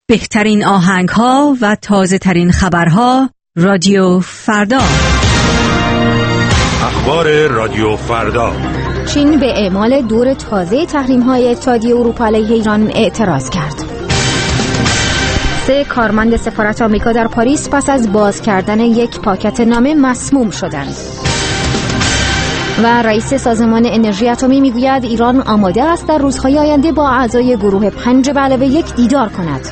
بهترین آهنگ‌ها و تازه‌ترین خبرها رادیو فردا. اخبار رادیو فردا. چین به اعمال دور تازه تحریم‌های اتحادیه اروپا علیه ایران اعتراض کرد. 3 کارمند سفارت آمریکا در پاریس پس از باز کردن یک پاکت نامه مسموم شدند. و رئیس سازمان انرژی اتمی میگوید ایران آماده است در روزهای آینده با اعضای گروه 5+1 دیدار کند.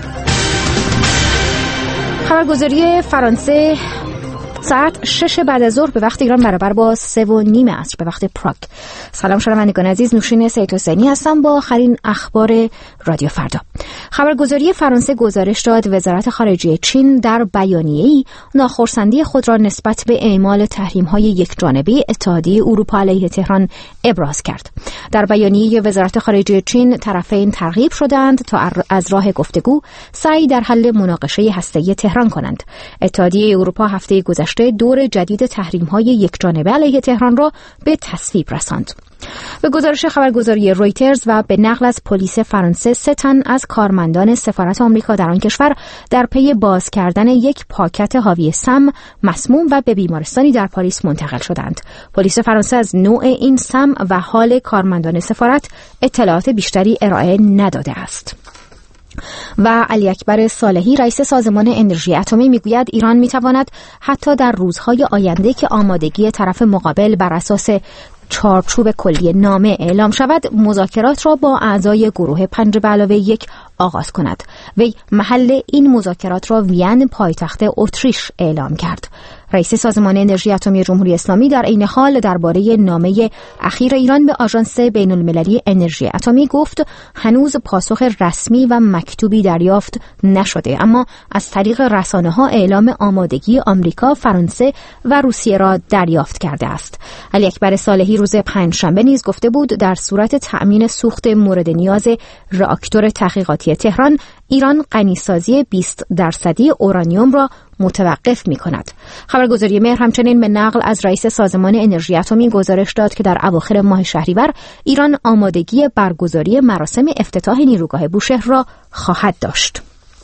خبرگزاری فرانسه ساعت 6 بعد از ظهر به وقت ایران برابر با 3:30 عصر به وقت پراگ. سلام شنوندگان عزیز، نوشین سیدحسینی هستم با آخرین اخبار رادیو فردا. خبرگزاری فرانسه گزارش داد وزارت خارجه چین در بیانیه‌ای ناخرسندی خود را نسبت به اعمال تحریم‌های یکجانبه اتحادیه اروپا علیه تهران ابراز کرد. در بیانیه وزارت خارجه چین، طرفین ترغیب شدند تا از راه گفتگو سعی در حل مناقشه هسته‌ای تهران کنند. اتحادیه اروپا هفته گذشته دور جدید تحریم‌های یکجانبه علیه تهران را به تصویب رساند. به گزارش خبرگزاری رویترز و به نقل از پلیس فرانسه، 3 تن از کارمندان سفارت آمریکا در آن کشور در پی باز کردن یک پاکت حاوی سم مسموم و به بیمارستانی در پاریس منتقل شدند. پلیس فرانسه از نوع این سم و حال کارمندان سفارت اطلاعات بیشتری ارائه نداده است. و علی اکبر صالحی رئیس سازمان انرژی اتمی میگوید ایران میتواند حتی در روزهای آینده که آمادگی طرف مقابل بر اساس چارچوب کلی نامه اعلام شود، مذاکرات را با اعضای گروه 5+1 آغاز کند. وی محل این مذاکرات را وین، پایتخت اتریش، اعلام کرد. رئیس سازمان انرژی اتمی جمهوری اسلامی در عین حال درباره نامه اخیر ایران به آژانس بین‌المللی انرژی اتمی گفت هنوز پاسخ رسمی و مکتوبی دریافت نشده، اما از طریق رسانه‌ها اعلام آمادگی آمریکا، فرانسه و روسیه را دریافت کرده است. علی اکبر صالحی روز پنجشنبه نیز گفته بود در صورت تأمین سوخت مورد نیاز راکتور تحقیقاتی تهران، ایران غنیسازی 20% اورانیوم را متوقف می کند. خبرگزاری مهر همچنین به نقل از رئیس سازمان انرژی اتمی گزارش داد که در اواخر ماه شهریور ایران آمادگی برگزاری مراسم افتتاح نیروگاه بوشهر را خواهد داشت.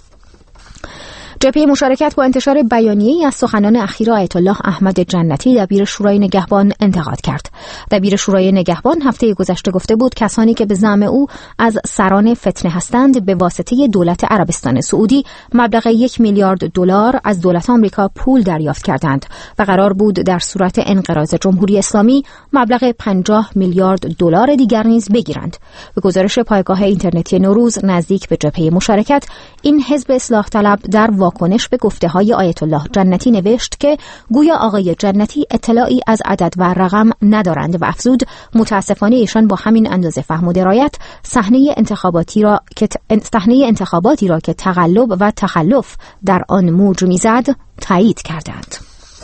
جبهه مشارکت با انتشار بیانیه‌ای از سخنان اخیر آیت الله احمد جنتی دبیر شورای نگهبان انتقاد کرد. دبیر شورای نگهبان هفته گذشته گفته بود کسانی که به زعم او از سران فتنه هستند به واسطه دولت عربستان سعودی مبلغ 1 میلیارد دلار از دولت آمریکا پول دریافت کردند و قرار بود در صورت انقراض جمهوری اسلامی مبلغ 50 میلیارد دلار دیگر نیز بگیرند. به گزارش پایگاه اینترنتی نوروز نزدیک به جبهه مشارکت، این حزب اصلاح طلب در واکنش به گفته‌های آیت الله جنتی نوشت که گویا آقای جنتی اطلاعی از عدد و رقم ندارند و افزود متاسفانه ایشان با همین اندازه فهم و درایت صحنه انتخاباتی را که تقلب و تخلف در آن موج میزد تایید کردند.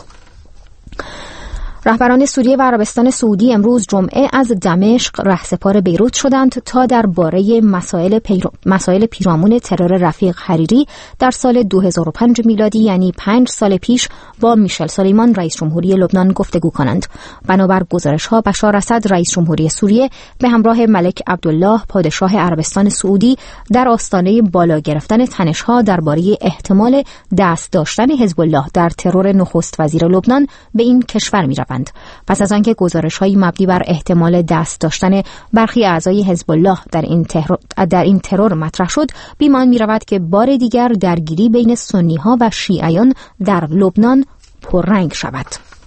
رهبران سوریه و عربستان سعودی امروز جمعه از دمشق رهسپار بیروت شدند تا درباره مسائل پیرامون ترور رفیق حریری در سال 2005 میلادی، یعنی 5 سال پیش، با میشل سلیمان رئیس جمهوری لبنان گفتگو کنند. بنابر گزارش‌ها بشار اسد رئیس جمهوری سوریه به همراه ملک عبدالله پادشاه عربستان سعودی در آستانه بالا گرفتن تنش‌ها درباره احتمال دست داشتن حزب الله در ترور نخست وزیر لبنان به این کشور می‌روند. پس از آنکه گزارش‌هایی مبنی بر احتمال دست داشتن برخی اعضای حزب الله در این ترور مطرح شد، بیمان می‌رود که بار دیگر درگیری بین سنی‌ها و شیعیان در لبنان پررنگ شود.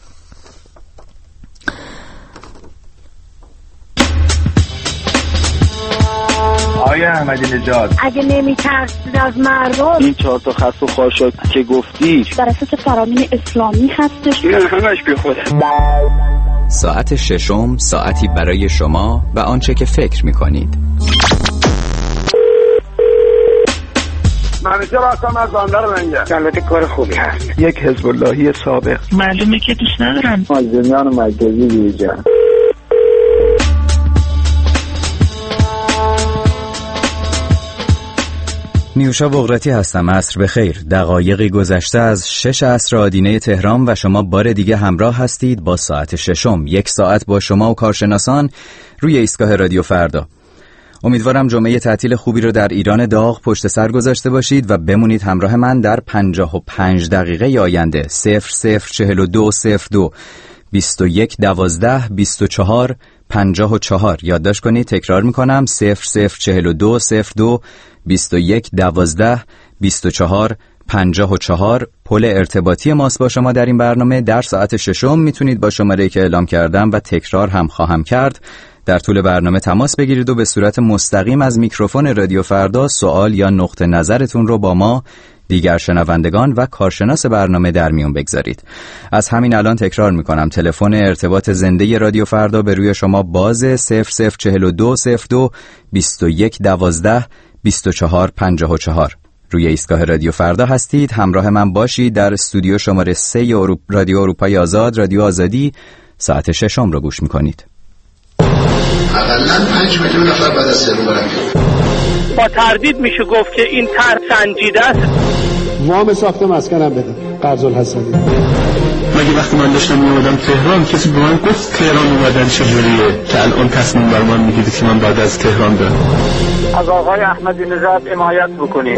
آقای احمدی نژاد، اگه نمی‌ترسید از مردم، این 4 تا خط و خاشاک که گفتی بر اساس فرامین اسلامی هستش. نه همش بی خوده. ساعت 6 ساعتی برای شما و آنچه که فکر می‌کنید. منیجر هستم از بندر منگه. البته کار خوبی هست. یک حزب اللهی سابق. معلومه که دوست ندارن. مازنیان مرکزی ویژه. نیوشا بغراتی هستم. عصر بخیر. دقایقی گذشته از 6 عصر آدینه تهران و شما بار دیگه همراه هستید با ساعت 6. 1 ساعت با شما و کارشناسان روی ایستگاه رادیو فردا. امیدوارم جمعه تعطیل خوبی رو در ایران داغ پشت سر گذاشته باشید و بمونید همراه من در 55 دقیقه آینده. 004202 2112 24 54. یادداشت کنید، تکرار میکنم 004202 2112 24 54. پل ارتباطی ماست با شما در این برنامه. در ساعت 6 میتونید با شماره‌ای که اعلام کردم و تکرار هم خواهم کرد در طول برنامه تماس بگیرید و به صورت مستقیم از میکروفون رادیو فردا سوال یا نقطه نظرتون رو با ما، دیگر شنوندگان و کارشناس برنامه در میون بگذارید. از همین الان تکرار میکنم، تلفن ارتباط زنده رادیو فردا به روی شما باز 004202 2112 24 54. روی ایستگاه رادیو فردا هستید. همراه من باشید در استودیو شماره 3 رادیو اروپای آزاد، رادیو آزادی. ساعت 6 رو گوش میکنید. حداقل 5 میلیون نفر بعد از تهران برن. با تردید میشه گفت که این طرح سنجیده است. وام ساخت مسکنم بده. قرض الحسنی. مگه وقتی من داشتم میومدم تهران کسی به من گفت تهران اومدن چجوریه که الان تصمیم بر من میگیرید که من بعد از تهران برم؟ از آقای احمدی نژاد حمایت بکنید.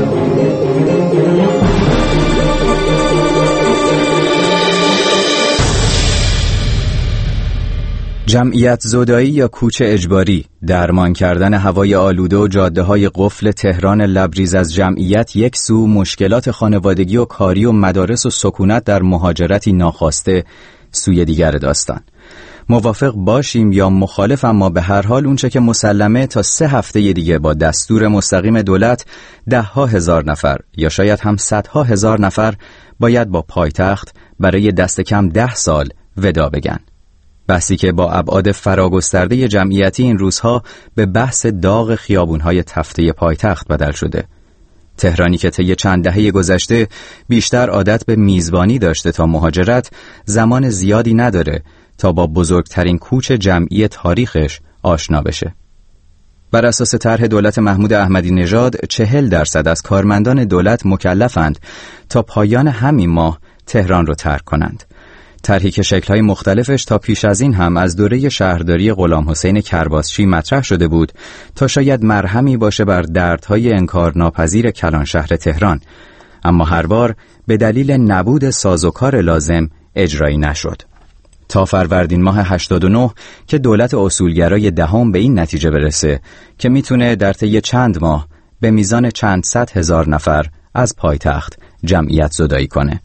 جمعیت زدایی یا کوچ اجباری، درمان کردن هوای آلوده و جاده‌های قفل تهران لبریز از جمعیت یک سو، مشکلات خانوادگی و کاری و مدارس و سکونت در مهاجرتی ناخواسته سوی دیگر داستان. موافق باشیم یا مخالف، اما به هر حال اونچه که مسلمه تا 3 هفته دیگه با دستور مستقیم دولت 10,000 نفر یا شاید هم 100,000 نفر باید با پایتخت برای دست کم 10 سال ودا بگن. بحثی که با ابعاد فراگسترده جمعیتی این روزها به بحث داغ خیابون‌های تفته پایتخت بدل شده. تهرانی که طی چند دهه گذشته بیشتر عادت به میزبانی داشته تا مهاجرت، زمان زیادی نداره تا با بزرگترین کوچ جمعی تاریخش آشنا بشه. بر اساس طرح دولت محمود احمدی نژاد 40% از کارمندان دولت مکلفند تا پایان همین ماه تهران رو ترک کنند. طرحی که شکل‌های مختلفش تا پیش از این هم از دوره شهرداری غلام حسین کرباسچی مطرح شده بود تا شاید مرهمی باشه بر دردهای انکارناپذیر کلان شهر تهران، اما هر بار به دلیل نبود سازوکار لازم اجرایی نشد. تا فروردین ماه 89 که دولت اصولگرای دهم به این نتیجه برسه که میتونه در طی چند ماه به میزان چند صد هزار نفر از پایتخت جمعیت زدایی کنه.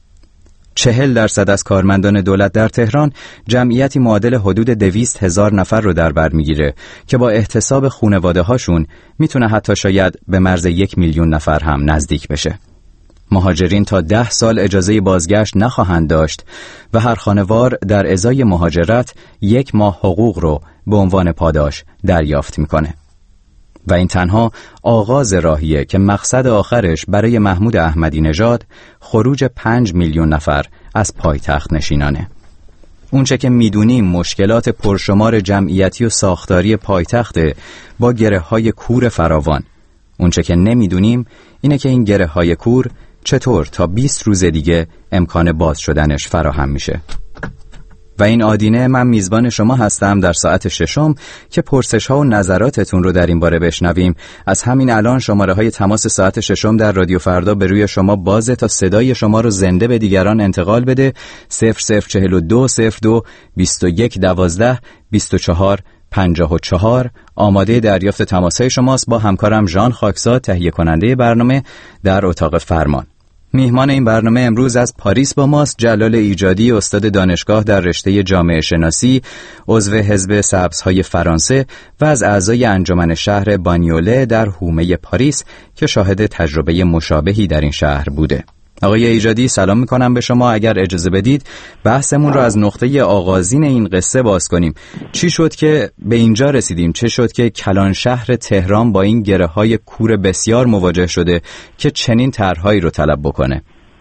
40% از کارمندان دولت در تهران جمعیتی معادل حدود 200,000 نفر رو در بر میگیره که با احتساب خانواده هاشون میتونه حتی شاید به مرز 1 میلیون نفر هم نزدیک بشه. مهاجرین تا 10 سال اجازه بازگشت نخواهند داشت و هر خانوار در ازای مهاجرت 1 ماه حقوق رو به عنوان پاداش دریافت میکنه. و این تنها آغاز راهیه که مقصد آخرش برای محمود احمدی نژاد خروج 5 میلیون نفر از پایتخت نشینانه. اونچه که میدونیم مشکلات پرشمار جمعیتی و ساختاری پایتخت با گره‌های کور فراوان. اونچه که نمیدونیم اینه که این گره‌های کور چطور تا 20 روز دیگه امکان باز شدنش فراهم میشه. و این آدینه من میزبان شما هستم در ساعت 6 که پرسش ها و نظراتتون رو در این باره بشنویم. از همین الان شماره های تماس ساعت 6 در رادیو فردا به روی شما بازه تا صدای شما رو زنده به دیگران انتقال بده. 004202 2112 24 54. آماده دریافت تماس های شماست. با همکارم ژان خاکزاد، تهیه کننده برنامه، در اتاق فرمان. میهمان این برنامه امروز از پاریس با ماست جلال ایجادی، استاد دانشگاه در رشته جامعه شناسی، عضو حزب سبزهای فرانسه و از اعضای انجمن شهر بانیوله در حومه پاریس که شاهد تجربه مشابهی در این شهر بوده. آقای ایجادی سلام میکنم به شما. اگر اجازه بدید بحثمون رو از نقطه آغازین این قصه باز کنیم. چی شد که به اینجا رسیدیم؟ چه شد که کلان شهر تهران با این گره‌های کور بسیار مواجه شده که چنین طرحهایی رو طلب بکنه؟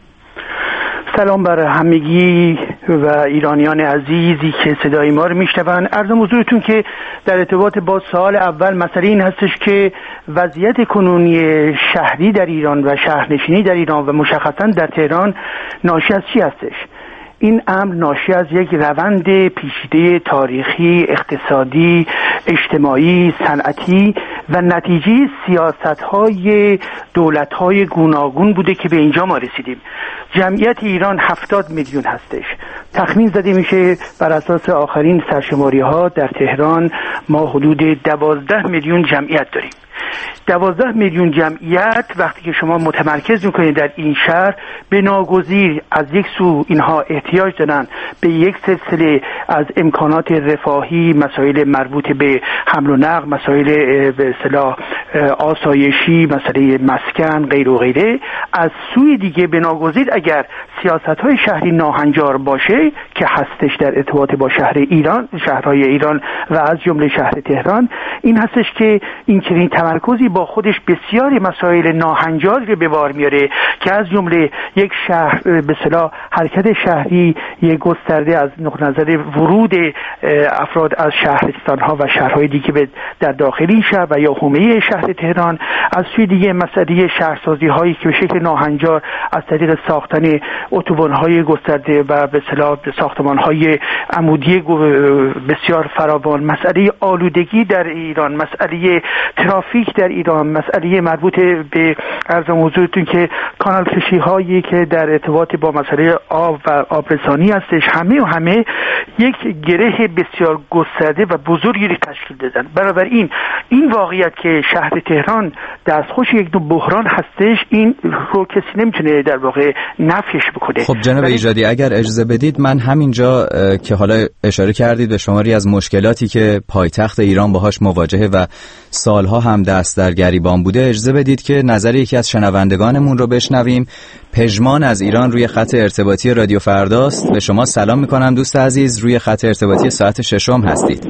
سلام بر همگی و ایرانیان عزیزی که صدای ما رو میشنون. عرضم حضورتون که در ارتباط با سوال اول مسئله این هستش که وضعیت کنونی شهری در ایران و شهرنشینی در ایران و مشخصا در تهران ناشی از چی هستش؟ این امر ناشی از یک روند پیچیده تاریخی، اقتصادی، اجتماعی، صنعتی و نتیجه سیاست‌های دولت‌های گوناگون بوده که به اینجا ما رسیدیم. جمعیت ایران 70 میلیون هستش. تخمین زده میشه بر اساس آخرین سرشماری‌ها در تهران ما حدود 12 میلیون جمعیت داریم. 12 میلیون جمعیت وقتی که شما متمرکز میکنید در این شهر، به ناگزیر از یک سو اینها احتیاج دارن به یک سلسله از امکانات رفاهی، مسائل مربوط به حمل و نقل، مسائل به اصطلاح آسایشی، مسئله مسکن، غیر و غیره. از سوی دیگه به ناگزیر اگر سیاست‌های شهری ناهنجار باشه که هستش در ارتباط با شهر ایران، شهرهای ایران و از جمله شهر تهران، این هستش که این چنین تمرکزی با خودش بسیاری مسائل ناهنجاری رو به بار میاره که از جمله یک شهر به اصطلاح حرکت شهری یک گسترده از نقطه نظر ورود افراد از شهرستان‌ها و شهرهای دیگه در داخلی شهر و یا حومه شهر تهران، از سوی دیگه مسئله شهرسازی‌هایی که به شکل ناهنجار از طریق ساختن اتوبان‌های گسترده و به اصطلاح ساختمان‌های عمودی بسیار فراوان، مسئله آلودگی در ایران، مسئله ترافیک در ایران، مسئله مربوط به عرض موضوعتون که کانال کشی‌هایی که در ارتباط با مسئله آب و آبرسانی هستش، همه یک گره بسیار گسترده و بزرگی رو تشکیل دادن. بنابراین این واقعیت که شهر تهران دستخوش یک نوع بحران هستش، این رو کسی نمیتونه در واقع نفیش بکنه. خب جناب ایجادی، اگر اجازه بدید من همینجا که حالا اشاره کردید به شماری از مشکلاتی که پایتخت ایران باهاش مواجهه و سالها هم دست در گریبان بوده، اجازه بدید که نظر یکی از شنوندگانمون رو بشنویم. پژمان از ایران روی خط ارتباطی رادیو فرداست. به شما سلام میکنم دوست عزیز، روی خط ارتباطی ساعت 6 هستید.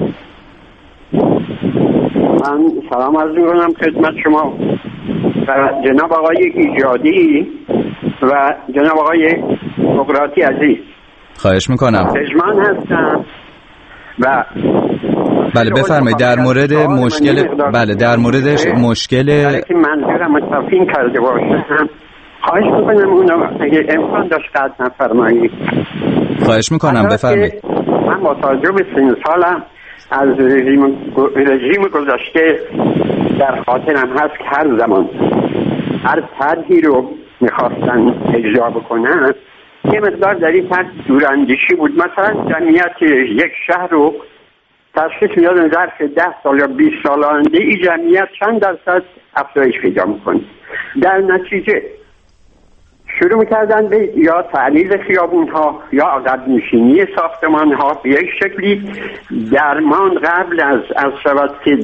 من سلام عرض میکنم خدمت شما و جناب آقای ایجادی و جناب آقای بقراطی عزیز. خواهش میکنم. پژمان هستم و بله بفرمایید در مورد مشکل، بله در موردش مشکل که منظورم متفقین کرده باشم خواهش میکنم اونو اگه امکان داشت قطع نفرمایید. خواهش میکنم بفرمایید. من با توجه به سن سالم از رژیم گذشته در خاطرم هست که هر زمان هر طرحی رو میخواستن اجرا بکنن یه مقدار در این طرح دوراندیشی بود. مثلا جمعیت یک شهر رو تشخیص میدادن ظرف 10 سال یا 20 سال آینده این جمعیت چند درصد افزایش پیدا میکنه. در نتیجه شروع میکردن به یا تعلیل خیابون ها یا عقب نشینی ساختمان ها به یک شکلی درمان قبل از شود که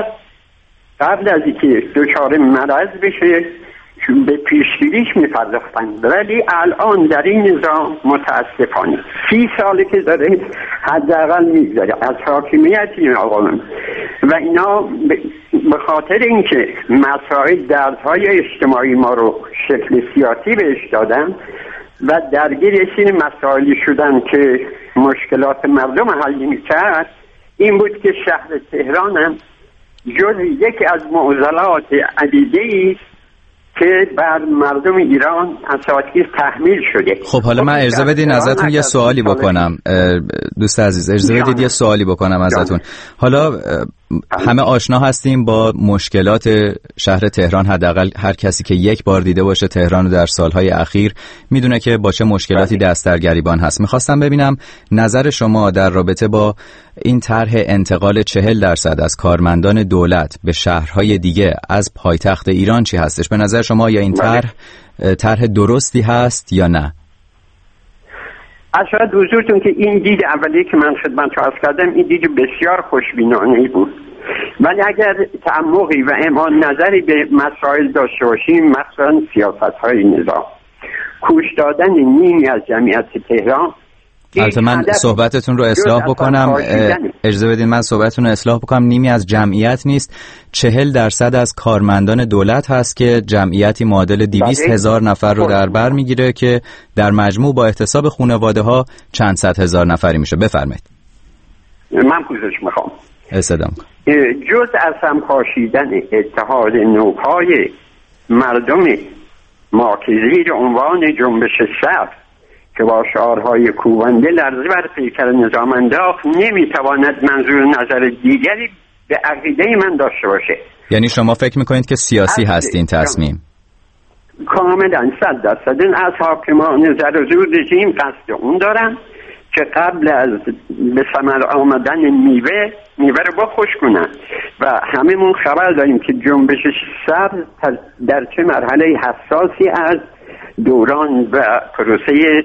قبل از اینکه دچار مرض بشه به پیشگیریش میپرداختن. ولی الان در این نظام متاسفانه 30 ساله که داره حداقل میگذره از حاکمیت این آقایون و اینا به خاطر اینکه مسائل دردهای اجتماعی ما رو شکل سیاسی بهش دادن و درگیر این مسائلی شدن که مشکلات مردم حل نمی‌کرد، این بود که شهر تهران هم جز یکی از معضلات عدیده‌ای که بر مردم ایران اساسی تحمیل شده. خب حالا من اجازه بدین ازتون یه سوالی بکنم دوست عزیز، اجازه بدید یه سوالی بکنم ازتون. حالا همه آشنا هستیم با مشکلات شهر تهران، حداقل هر کسی که یک بار دیده باشه تهران رو در سالهای اخیر میدونه که با چه مشکلاتی دست در گریبان هست. میخواستم ببینم نظر شما در رابطه با این طرح انتقال 40% از کارمندان دولت به شهرهای دیگه از پایتخت ایران چی هستش؟ به نظر شما یا این طرح درستی هست یا نه؟ شاید حضورتون که این دید اولیه که من خدمت عرض کردم این دید بسیار خوشبینانه‌ای بود، ولی اگر تعمقی و اعمال نظری به مسائل داشته باشیم، مثلا سیاست‌های نظام، کوش دادن نیمی از جمعیت تهران. البته من صحبتتون رو اصلاح بکنم، اجازه بدین من صحبتتون رو اصلاح بکنم. نیمی از جمعیت نیست، 40% از کارمندان دولت هست که جمعیتی معادل 200,000 نفر رو در بر میگیره که در مجموع با احتساب خانواده ها چند صد هزار نفری میشه. بفرمایید. من پوزش میخوام. استدام جز از هم پاشیدن اتحاد نوپای مردم ما که زیر عنوان جنبش صف که با شعارهای کوبنده لرزه بر پیکر نظام انداخت، نمیتواند منظور نظر دیگری به عقیده من داشته باشه. یعنی شما فکر میکنید که سیاسی هست این تصمیم؟ کاملا 100%. این از حاکمان زرزور رژیم قصد اون دارن که قبل از به ثمر آمدن میوه رو بخوش کنن و هممون خبر داریم که جنبش سبز در چه مرحله حساسی از دوران و پروسه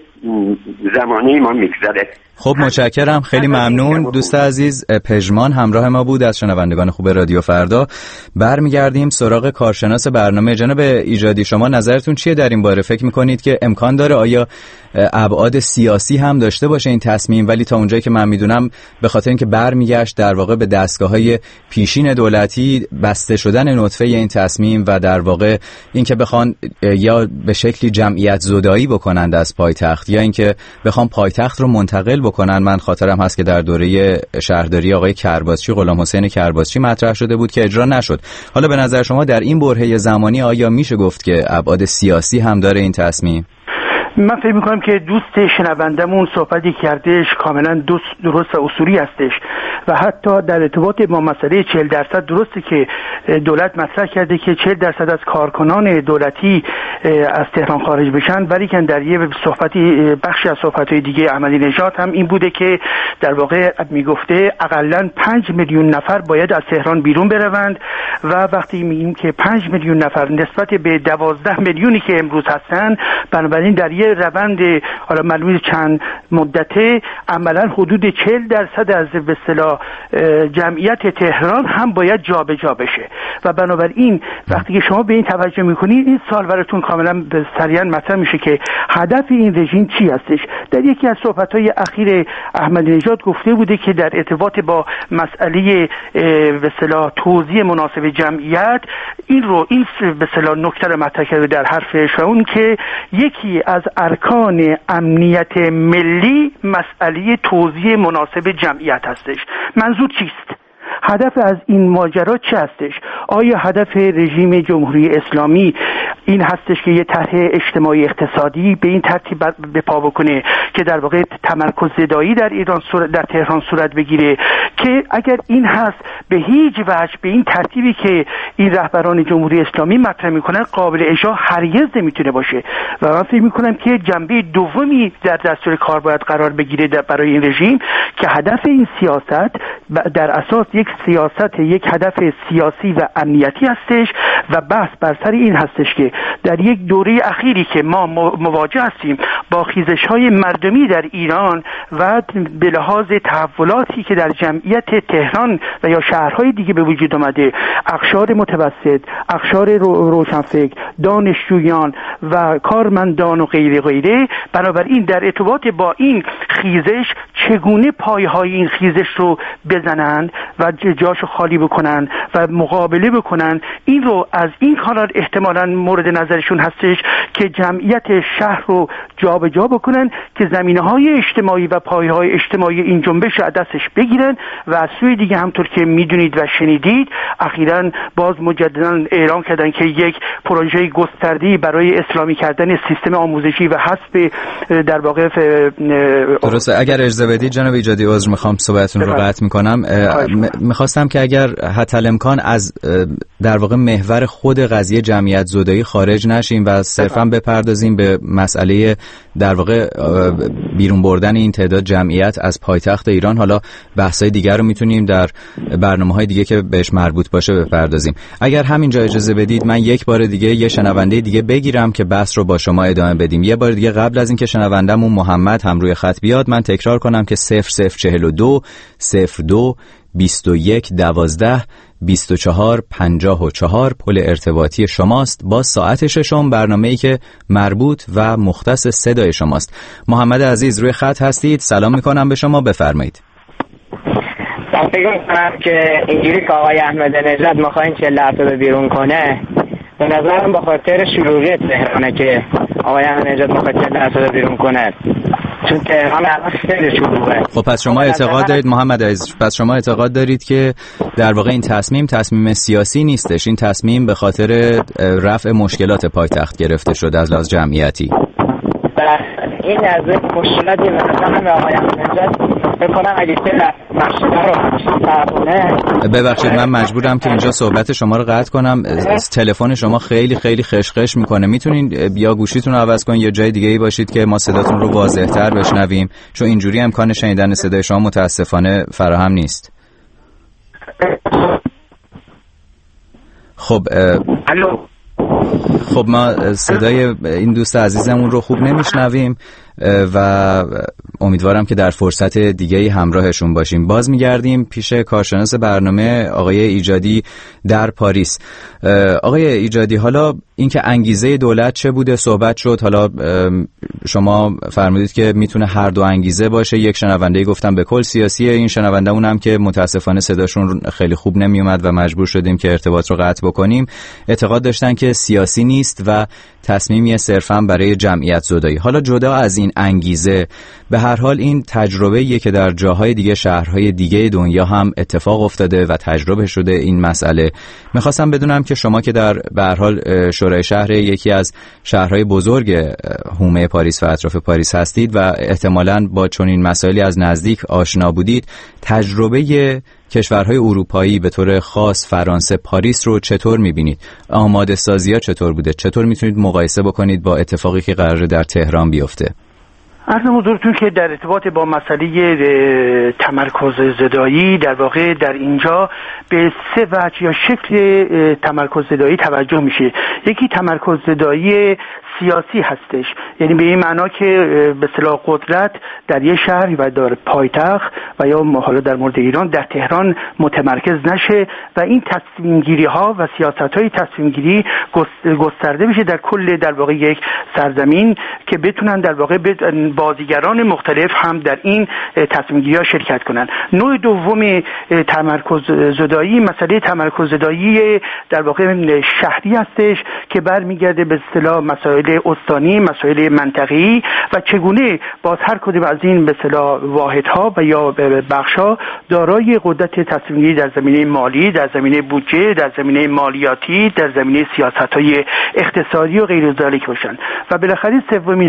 زمانی ما میگذره. خب متشکرم، خیلی ممنون. دوست عزیز پژمان همراه ما بود از شنوندگان خوب رادیو فردا. برمیگردیم سراغ کارشناس برنامه. جناب ایجادی، شما نظرتون چیه در این باره؟ فکر میکنید که امکان داره آیا ابعاد سیاسی هم داشته باشه این تصمیم، ولی تا اونجایی که من میدونم به خاطر اینکه برمیگشت در واقع به دستگاه‌های پیشین دولتی بسته شدن نطفه این تصمیم و در واقع اینکه بخوان یا به شکلی جمعیت زدایی بکنند از پایتخت یا اینکه بخوان پایتخت رو منتقل بکنن. من خاطرم هست که در دوره شهرداری آقای کرباسچی، غلام حسین کرباسچی مطرح شده بود که اجرا نشد. حالا به نظر شما در این برهه زمانی آیا میشه گفت که ابعاد سیاسی هم داره این تصمیم؟ من فکر میکنم که دوست شنوندمون صحبتی کردش کاملا درست و اصولی هستش و حتی در ارتباط با مسئله 40% درسته که دولت مطرح کرده که 40% از کارکنان دولتی از تهران خارج بشن، ولی که در یه صحبتی بخشی از صحبت‌های دیگه احمدی نژاد هم این بوده که در واقع میگفته حداقل 5 میلیون نفر باید از تهران بیرون بروند و وقتی میگیم که 5 میلیون نفر نسبت به 12 میلیونی که امروز هستن، بنابراین در یه روند حالا معلومه چند مدته عملا حدود 40% از به اصطلاح جمعیت تهران هم باید جابجا بشه و بنابراین وقتی که شما به این توجه میکنید این سال براتون کاملا سریعا مطرح میشه که هدف این رژیم چی هستش. در یکی از صحبت‌های اخیر احمدی نژاد گفته بوده که در ارتباط با مسئله به اصطلاح توزیع مناسب جمعیت این به اصطلاح نکته رو مطرح کرده در حرفش، اون که یکی از ارکان امنیت ملی مسئله توزیع مناسب جمعیت هستش. منظور چیست؟ هدف از این ماجرا چه هستش؟ آیا هدف رژیم جمهوری اسلامی این هستش که یه طرح اجتماعی اقتصادی به این ترتیب به پا بکنه که در واقع تمرکز زدایی در تهران صورت بگیره؟ که اگر این هست به هیچ وجه به این ترتیبی که این رهبران جمهوری اسلامی مطرح میکنن قابل اجرا هرگز نمیتونه باشه و من فکر میکنم که جنبه دومی در دستور کار باید قرار بگیره برای این رژیم که هدف این سیاست در اساس یک هدف سیاسی و امنیتی هستش و بحث بر سر این هستش که در یک دوره اخیری که ما مواجه هستیم با خیزش‌های مردمی در ایران و به لحاظ تحولاتی که در جمعیت تهران و یا شهرهای دیگه به وجود اومده، اقشار متوسط، اقشار روشنفکر، دانشجویان و کارمندان و غیره، بنابراین در ارتباط با این خیزش چگونه پایه‌های این خیزش رو بزنند و جاشو خالی بکنن و مقابله بکنن، این رو از این کانال احتمالاً مورد نظرشون هستش که جمعیت شهر رو جابجا بکنن که زمینه‌های اجتماعی و پایه‌های اجتماعی این جنبش رو دستش بگیرن و از سوی دیگه همطور که میدونید و شنیدید اخیراً باز مجدداً اعلام کردن که یک پروژه گسترده‌ای برای اسلامی کردن سیستم آموزشی و حذف در واقع درسته. اگر اجازه بدید جناب ایجادی، عذر میخوام صحبتتون رو قطع میکنم. میخواستم که اگر حتی الامکان از در واقع محور خود قضیه جمعیت زدایی خارج نشیم و صرفا بپردازیم به مسئله در واقع بیرون بردن این تعداد جمعیت از پایتخت ایران. حالا بحث‌های دیگر رو میتونیم در برنامه‌های دیگه که بهش مربوط باشه بپردازیم. اگر همینجا اجازه بدید من یک بار دیگه یه شنونده دیگه بگیرم که بحث رو با شما ادامه بدیم. یه بار دیگه قبل از اینکه شنوندمون محمد هم روی خط بیاد من تکرار کنم که 0042 02 21 12 24 54 پل ارتباطی شماست با ساعت ششم، برنامه‌ای که مربوط و مختص صدای شماست. محمد عزیز روی خط هستید، سلام میکنم به شما، بفرمایید. فکر میکنم که اینجوری که آقای احمدی نژاد میخواین 40% بیرون کنه، به نظرم با خاطر شلوغی تهرانه که آقای احمدی نژاد میخواد 40% بیرون کنه، چون تهران الان خیلی شلوغه. خب پس شما اعتقاد دارید محمد عزیز، پس شما اعتقاد دارید که در واقع این تصمیم سیاسی نیستش، این تصمیم به خاطر رفع مشکلات پایتخت گرفته شده از لحاظ جمعیتی؟ این از مشکلاتی مثلا به آقای احمدی نژاد بکنم اگه که مسئله رو تعبونه. ببخشید من مجبورم که اینجا صحبت شما رو قطع کنم. تلفن شما خیلی خیلی خشخش میکنه. میتونین یا گوشیتون رو عوض کنین یا جای دیگه ای باشید که ما صداتون رو واضح‌تر بشنویم، چون اینجوری امکان شنیدن صدای شما متاسفانه فراهم نیست. خب ما صدای این دوست عزیزمون رو خوب نمیشنویم و امیدوارم که در فرصت دیگه‌ای همراهشون باشیم. باز میگردیم پیش کارشناس برنامه آقای ایجادی در پاریس. آقای ایجادی، حالا اینکه انگیزه دولت چه بوده صحبت شد. حالا شما فرمودید که میتونه هر دو انگیزه باشه. یک شنونده گفتم به کل سیاسیه، این شنونده اونم که متاسفانه صداشون خیلی خوب نمیومد و مجبور شدیم که ارتباط رو قطع بکنیم، اعتقاد داشتن که سیاسی نیست و تصمیمی صرفاً برای جمعیت زدایی. حالا جدا از این انگیزه، به هر حال این تجربه‌ایه که در جاهای دیگه، شهرهای دیگه دنیا هم اتفاق افتاده و تجربه شده این مسئله. میخواستم بدونم که شما که در به هر حال شورای شهر یکی از شهرهای بزرگ حومه پاریس و اطراف پاریس هستید و احتمالاً با چنین مسائلی از نزدیک آشنا بودید، تجربه کشورهای اروپایی به طور خاص فرانسه، پاریس رو چطور می‌بینید؟ آماده سازی‌ها چطور بوده؟ چطور میتونید مقایسه بکنید با اتفاقی که قراره در تهران بیفته؟ عرض حضورتون که در ارتباط با مسئله تمرکز زدایی در واقع در اینجا به سه وجه یا شکل تمرکز زدایی توجه میشه. یکی تمرکز زدایی سیاسی هستش، یعنی به این معنا که به اصطلاح قدرت در یک شهر و در پایتخت و یا حالا در مورد ایران در تهران متمرکز نشه و این تصمیم گیری ها و سیاست های تصمیم گیری گسترده بشه در کل در واقع یک سرزمین که بتونن در واقع بازیگران مختلف هم در این تصمیم گیری ها شرکت کنن. نوع دوم تمرکز زدایی مسئله تمرکز زدایی در واقع شهری هستش که برمیگرده به اصطلاح مسائل استانی، مسائل منطقه‌ای و چگونه باز هر کدوم از این به اصطلاح واحدها و یا بخش‌ها دارای قدرت تصمیم‌گیری در زمینه مالی، در زمینه بودجه، در زمینه مالیاتی، در زمینه سیاست‌های اقتصادی و غیر ذالک باشند. و بالاخره سومین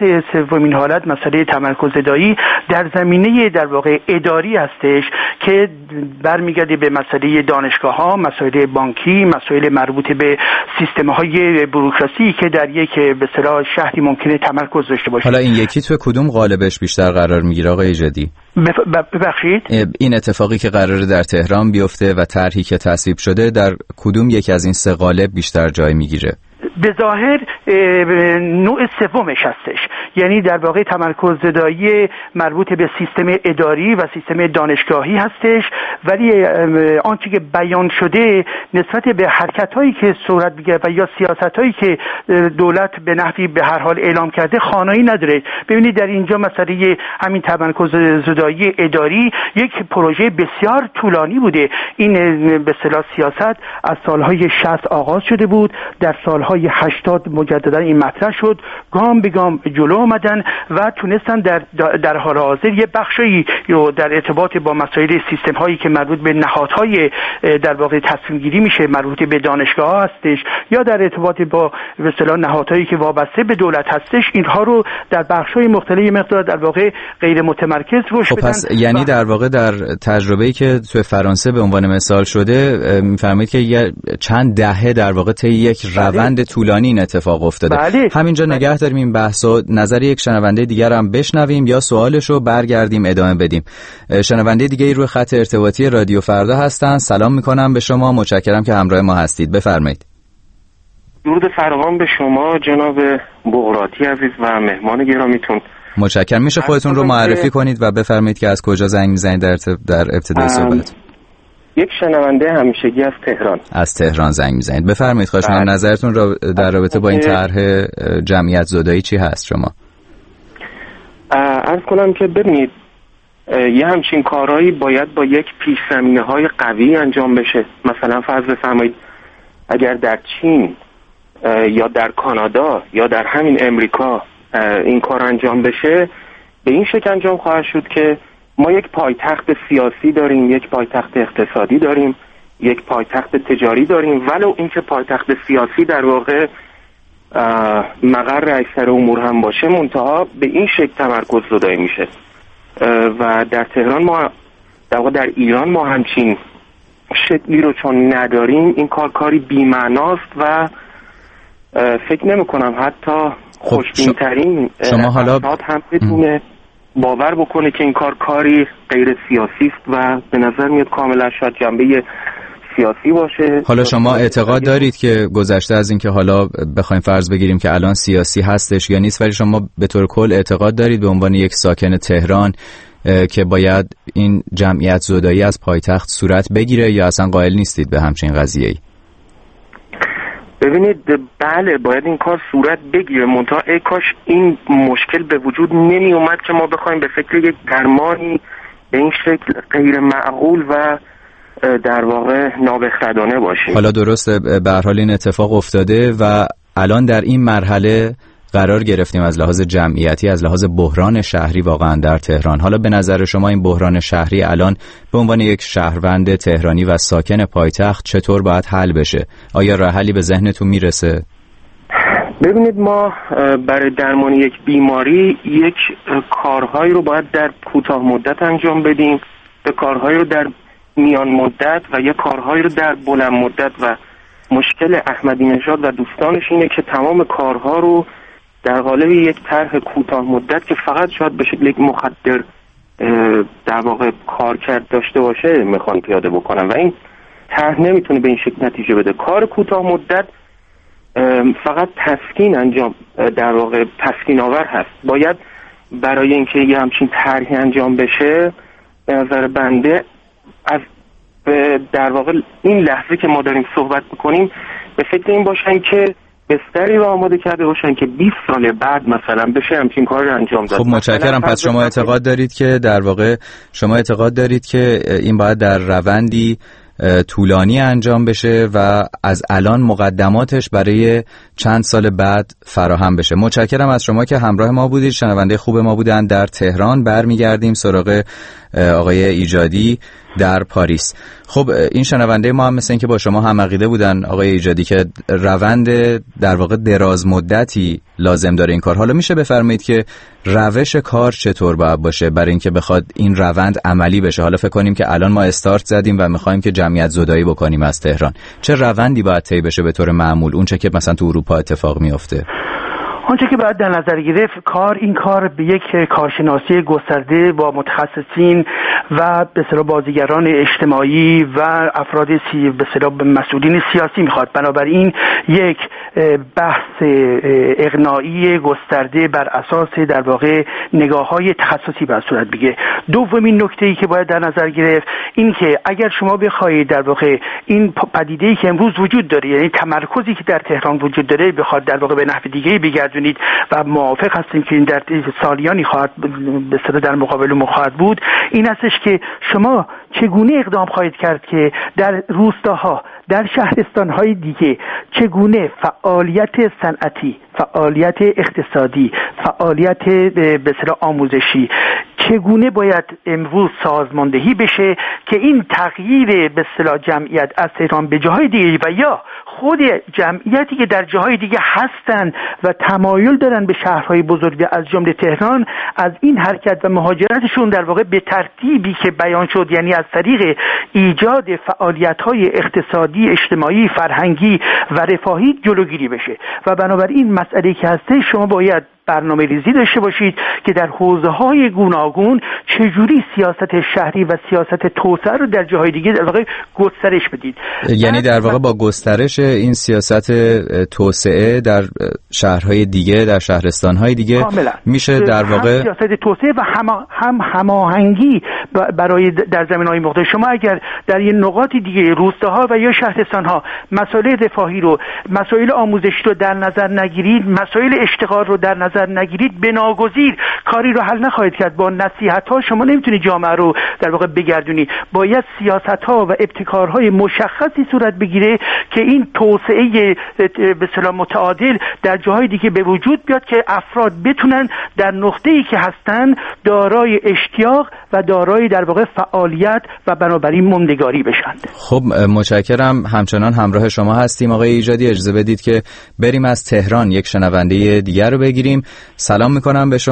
حالت مسئله تمرکز زدایی در زمینه در واقع اداری هستش که برمیگرده به مسئله دانشگاه‌ها، مسائل بانکی، مسائل مربوط به سیستم‌های بوروکراسی که در یک به اصطلاح شهری ممکنه تمرکز داشته باشه. حالا این یکی تو کدوم قالبش بیشتر قرار میگیره آقای ایجادی؟ ببخشید؟ این اتفاقی که قراره در تهران بیفته و طرحی که تصویب شده در کدوم یکی از این سه قالب بیشتر جای میگیره؟ به ظاهر نوع سومش هستش، یعنی در واقع تمرکز زدایی مربوط به سیستم اداری و سیستم دانشگاهی هستش، ولی آنچه که بیان شده نسبت به حرکت‌هایی که صورت می‌گیره و یا سیاست‌هایی که دولت به نحوی به هر حال اعلام کرده خانایی نداره. ببینید در اینجا مسئله همین تمرکز زدایی اداری یک پروژه بسیار طولانی بوده. این به اصطلاح سیاست از سال‌های 60 آغاز شده بود، در سال‌های 80 مجددا این مطرح شد، گام به گام جلو آمدن و تونستن در حال حاضر یه بخشی در ارتباط با مسائل سیستم هایی که مربوط به نهادهای در واقع تصمیم گیری میشه، مربوط به دانشگاه ها هستش یا در ارتباط با به اصطلاح نهادهایی که وابسته به دولت هستش، اینها رو در بخش‌های مختلف مقدار در واقع غیر متمرکز روش بدن. پس یعنی در واقع در تجربه‌ای که تو فرانسه به عنوان مثال شده می‌فرمایید که چند دهه در واقع طی یک روند طولانی این اتفاق افتاده. همینجا نگه داریم این بحث و نظر یک شنونده دیگر هم بشنویم یا سوالشو برگردیم ادامه بدیم. شنونده دیگه روی خط ارتباطی رادیو فردا هستن. سلام میکنم به شما، متشکرم که همراه ما هستید. بفرمایید. درود فراوان به شما جناب بغراتی عزیز و مهمان گرامیتون. متشکرم. میشه خودتون رو معرفی کنید و بفرمایید که از کجا زنگ میزنید در ابتدای صحبت؟ یک شنونده همیشگی از تهران. از تهران زنگ میزنید. بفرمایید. خواهش می‌کنم نظرتون رو در رابطه با این طرح جمعیت زدایی چی هست شما؟ عرض کنم که ببینید یه همچین کارهایی باید با یک پیش‌زمینه‌های قوی انجام بشه. مثلا فرض بفرمایید اگر در چین یا در کانادا یا در همین امریکا این کار انجام بشه، به این شکل انجام خواهد شد که ما یک پایتخت سیاسی داریم، یک پایتخت اقتصادی داریم، یک پایتخت تجاری داریم، ولو اینکه پایتخت سیاسی در واقع مقر اکثر امور هم باشه، منتها به این شکل تمرکز زدایی میشه. و در تهران ما در ایران ما همچین شکلی رو چون نداریم، این کاری بی‌معناست و فکر نمی‌کنم حتی خوشبین‌ترین افراد هم بتونه باور بکنه که این کاری غیر سیاسی است و به نظر میاد کاملا شاید جنبه سیاسی باشه. حالا شما اعتقاد دارید که گذشته از این که حالا بخوایم فرض بگیریم که الان سیاسی هستش یا نیست، ولی شما به طور کل اعتقاد دارید به عنوان یک ساکن تهران که باید این جمعیت زدایی از پایتخت صورت بگیره یا اصلا قائل نیستید به همچین قضیه‌ای؟ ببینید بله باید این کار صورت بگیره، منتها ای کاش این مشکل به وجود نمی اومد که ما بخوایم به فکر یک درمانی به این شکل غیر معقول و در واقع نابخردانه باشیم. حالا درسته به هر حال این اتفاق افتاده و الان در این مرحله قرار گرفتیم از لحاظ جمعیتی، از لحاظ بحران شهری واقعا در تهران. حالا به نظر شما این بحران شهری الان به عنوان یک شهروند تهرانی و ساکن پایتخت چطور باید حل بشه؟ آیا راه حلی به ذهنتون میرسه؟ ببینید ما برای درمان یک بیماری یک کارهایی رو باید در کوتاه مدت انجام بدیم، به کارهایی رو در میان مدت و یک کارهایی رو در بلند مدت، و مشکل احمدی نژاد و دوستانش اینه که تمام کارها رو در قالب یک طرح کوتاه مدت که فقط شاید به شکل یک مخدر در واقع کارکرد داشته باشه میخوان پیاده بکنن و این طرح نمیتونه به این شکل نتیجه بده. کار کوتاه مدت فقط تسکین انجام در واقع تسکین آور هست. باید برای اینکه یه همچین طرحی انجام بشه به نظر بنده از در واقع این لحظه که ما داریم صحبت میکنیم به فکر این باشن که بستری رو آماده کرده باشن که 20 سال بعد مثلا بشه همچین کار رو انجام داد. خب متشکرم. پس شما اعتقاد دارید که در واقع این باید در روندی طولانی انجام بشه و از الان مقدماتش برای چند سال بعد فراهم بشه. متشکرم از شما که همراه ما بودید، شنونده خوب ما بودن در تهران. برمیگردیم سراغ آقای ایجادی در پاریس. خب این شنونده ما هم مثل این که با شما هم عقیده بودن آقای ایجادی که روند در واقع دراز مدتی لازم داره این کار. حالا میشه بفرمایید که روش کار چطور باید باشه برای اینکه بخواد این روند عملی بشه؟ حالا فکر کنیم که الان ما استارت زدیم و میخوایم که جمعیت زدایی بکنیم از تهران، چه روندی باید طی بشه به طور معمول، اون چه که مثلا تو اروپا اتفاق میفته؟ آنچه که باید در نظر گرفت این کار به یک کارشناسی گسترده با متخصصین و به اصطلاح بازیگران اجتماعی و افراد به اصطلاح مسئولین سیاسی میخواد. بنابراین یک بحث اقناعی گسترده بر اساس در واقع نگاه‌های تخصصی باید صورت بگیره. دومین نکته‌ای که باید در نظر گرفت این که اگر شما بخواید در واقع این پدیده‌ای که امروز وجود داره، یعنی تمرکزی که در تهران وجود داره، بخواد در واقع به نحو دیگه‌ای بگردونید و موافق هستیم که این در سالیانی خواهد به اصطلاح در مقابل ما خواهد بود، این هستش که شما چگونه اقدام خواهید کرد که در روستاها، در شهرستان‌های دیگه چگونه فعالیت صنعتی، فعالیت اقتصادی، فعالیت به اصطلاح آموزشی چگونه باید امروز سازماندهی بشه که این تغییر به اصطلاح جمعیت از تهران به جاهای دیگه و یا خود جمعیتی که در جاهای دیگه هستن و تمایل دارن به شهرهای بزرگ از جمله تهران، از این حرکت و مهاجرتشون در واقع به ترتیبی که بیان شد، یعنی از طریق ایجاد فعالیت‌های اقتصادی، اجتماعی، فرهنگی و رفاهی جلوگیری بشه. و بنابراین مسئله که هسته شما باید برنامه ریزی داشته باشید که در حوزه‌های گوناگون چجوری سیاست شهری و سیاست توسعه رو در جاهای دیگه در واقع گسترش بدید. یعنی در واقع با گسترش این سیاست توسعه در شهرهای دیگه، در شهرستان‌های دیگه کاملا میشه در واقع سیاست توسعه و هماهنگی برای در زمینه‌های مختلف. شما اگر در یه نقاط دیگه روستاها و یا شهرستان‌ها مسائل رفاهی رو، مسائل آموزشی رو در نظر نگیرید، مسائل اشتغال رو در نظر نگیرید، بناگزیر کاری رو حل نخواهید کرد. با نصیحت‌ها شما نمیتونید جامعه رو در واقع بگردونید. باید سیاست‌ها و ابتکارهای مشخصی صورت بگیره که این توسعه به اصطلاح متعادل در جاهای دیگه به وجود بیاد که افراد بتونن در نقطه‌ای که هستن دارای اشتیاق و دارای در واقع فعالیت و بنابراین موندگاری بشن. خب متشکرم. همچنان همراه شما هستیم آقای ایجادی. اجازه بدید که بریم از تهران یک شنونده دیگر رو بگیریم. سلام میکنم به شما، عصر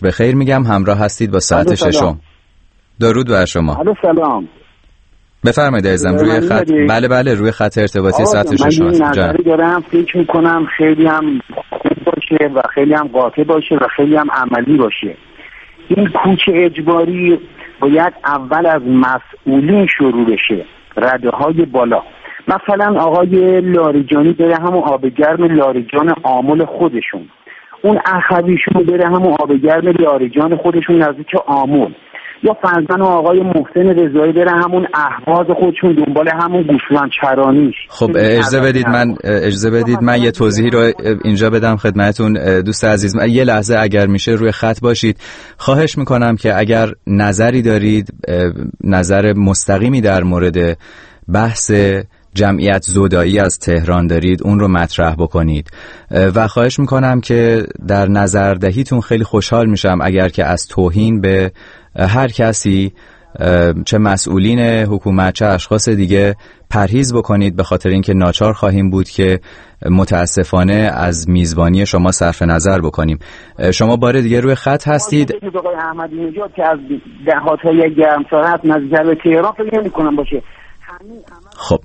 بخیر میگم. همراه هستید با ساعت ششم. درود بر شما. سلام. بفرمایید عزیزم. روی خط. بله روی خط ارتباطی ساعت ششم. من نظری دارم، فکر میکنم خیلی هم خوب باشه و خیلی هم قاطع باشه و خیلی هم عملی باشه. این کوچ اجباری باید اول از مسئولین شروع بشه، رده‌های بالا. مثلا آقای لاریجانی بره همون آب گرم لاریجان آمل خودشون، اون اخویشون بره همون آب گرم لاریجان خودشون نزدیک آمل، یا فرزن آقای محسن رضایی بره همون اهواز خودشون دنبال همون گوسفند چرانیش. خب اجازه بدید من یه توضیحی رو اینجا بدم خدمتون دوست عزیز. یه لحظه اگر میشه روی خط باشید. خواهش میکنم که اگر نظری دارید، نظر مستقیمی در مورد بحث جمعیت زدایی از تهران دارید، اون رو مطرح بکنید و خواهش میکنم که در نظردهیتون خیلی خوشحال میشم اگر که از توهین به هر کسی، چه مسئولین حکومت چه اشخاص دیگه، پرهیز بکنید، به خاطر اینکه ناچار خواهیم بود که متاسفانه از میزبانی شما صرف نظر بکنیم. شما بار دیگه روی خط هستید. آقای احمدی نژاد که از دهات‌های گرمسار نزدیک به تهران فکر نمی‌کنم باشه. خب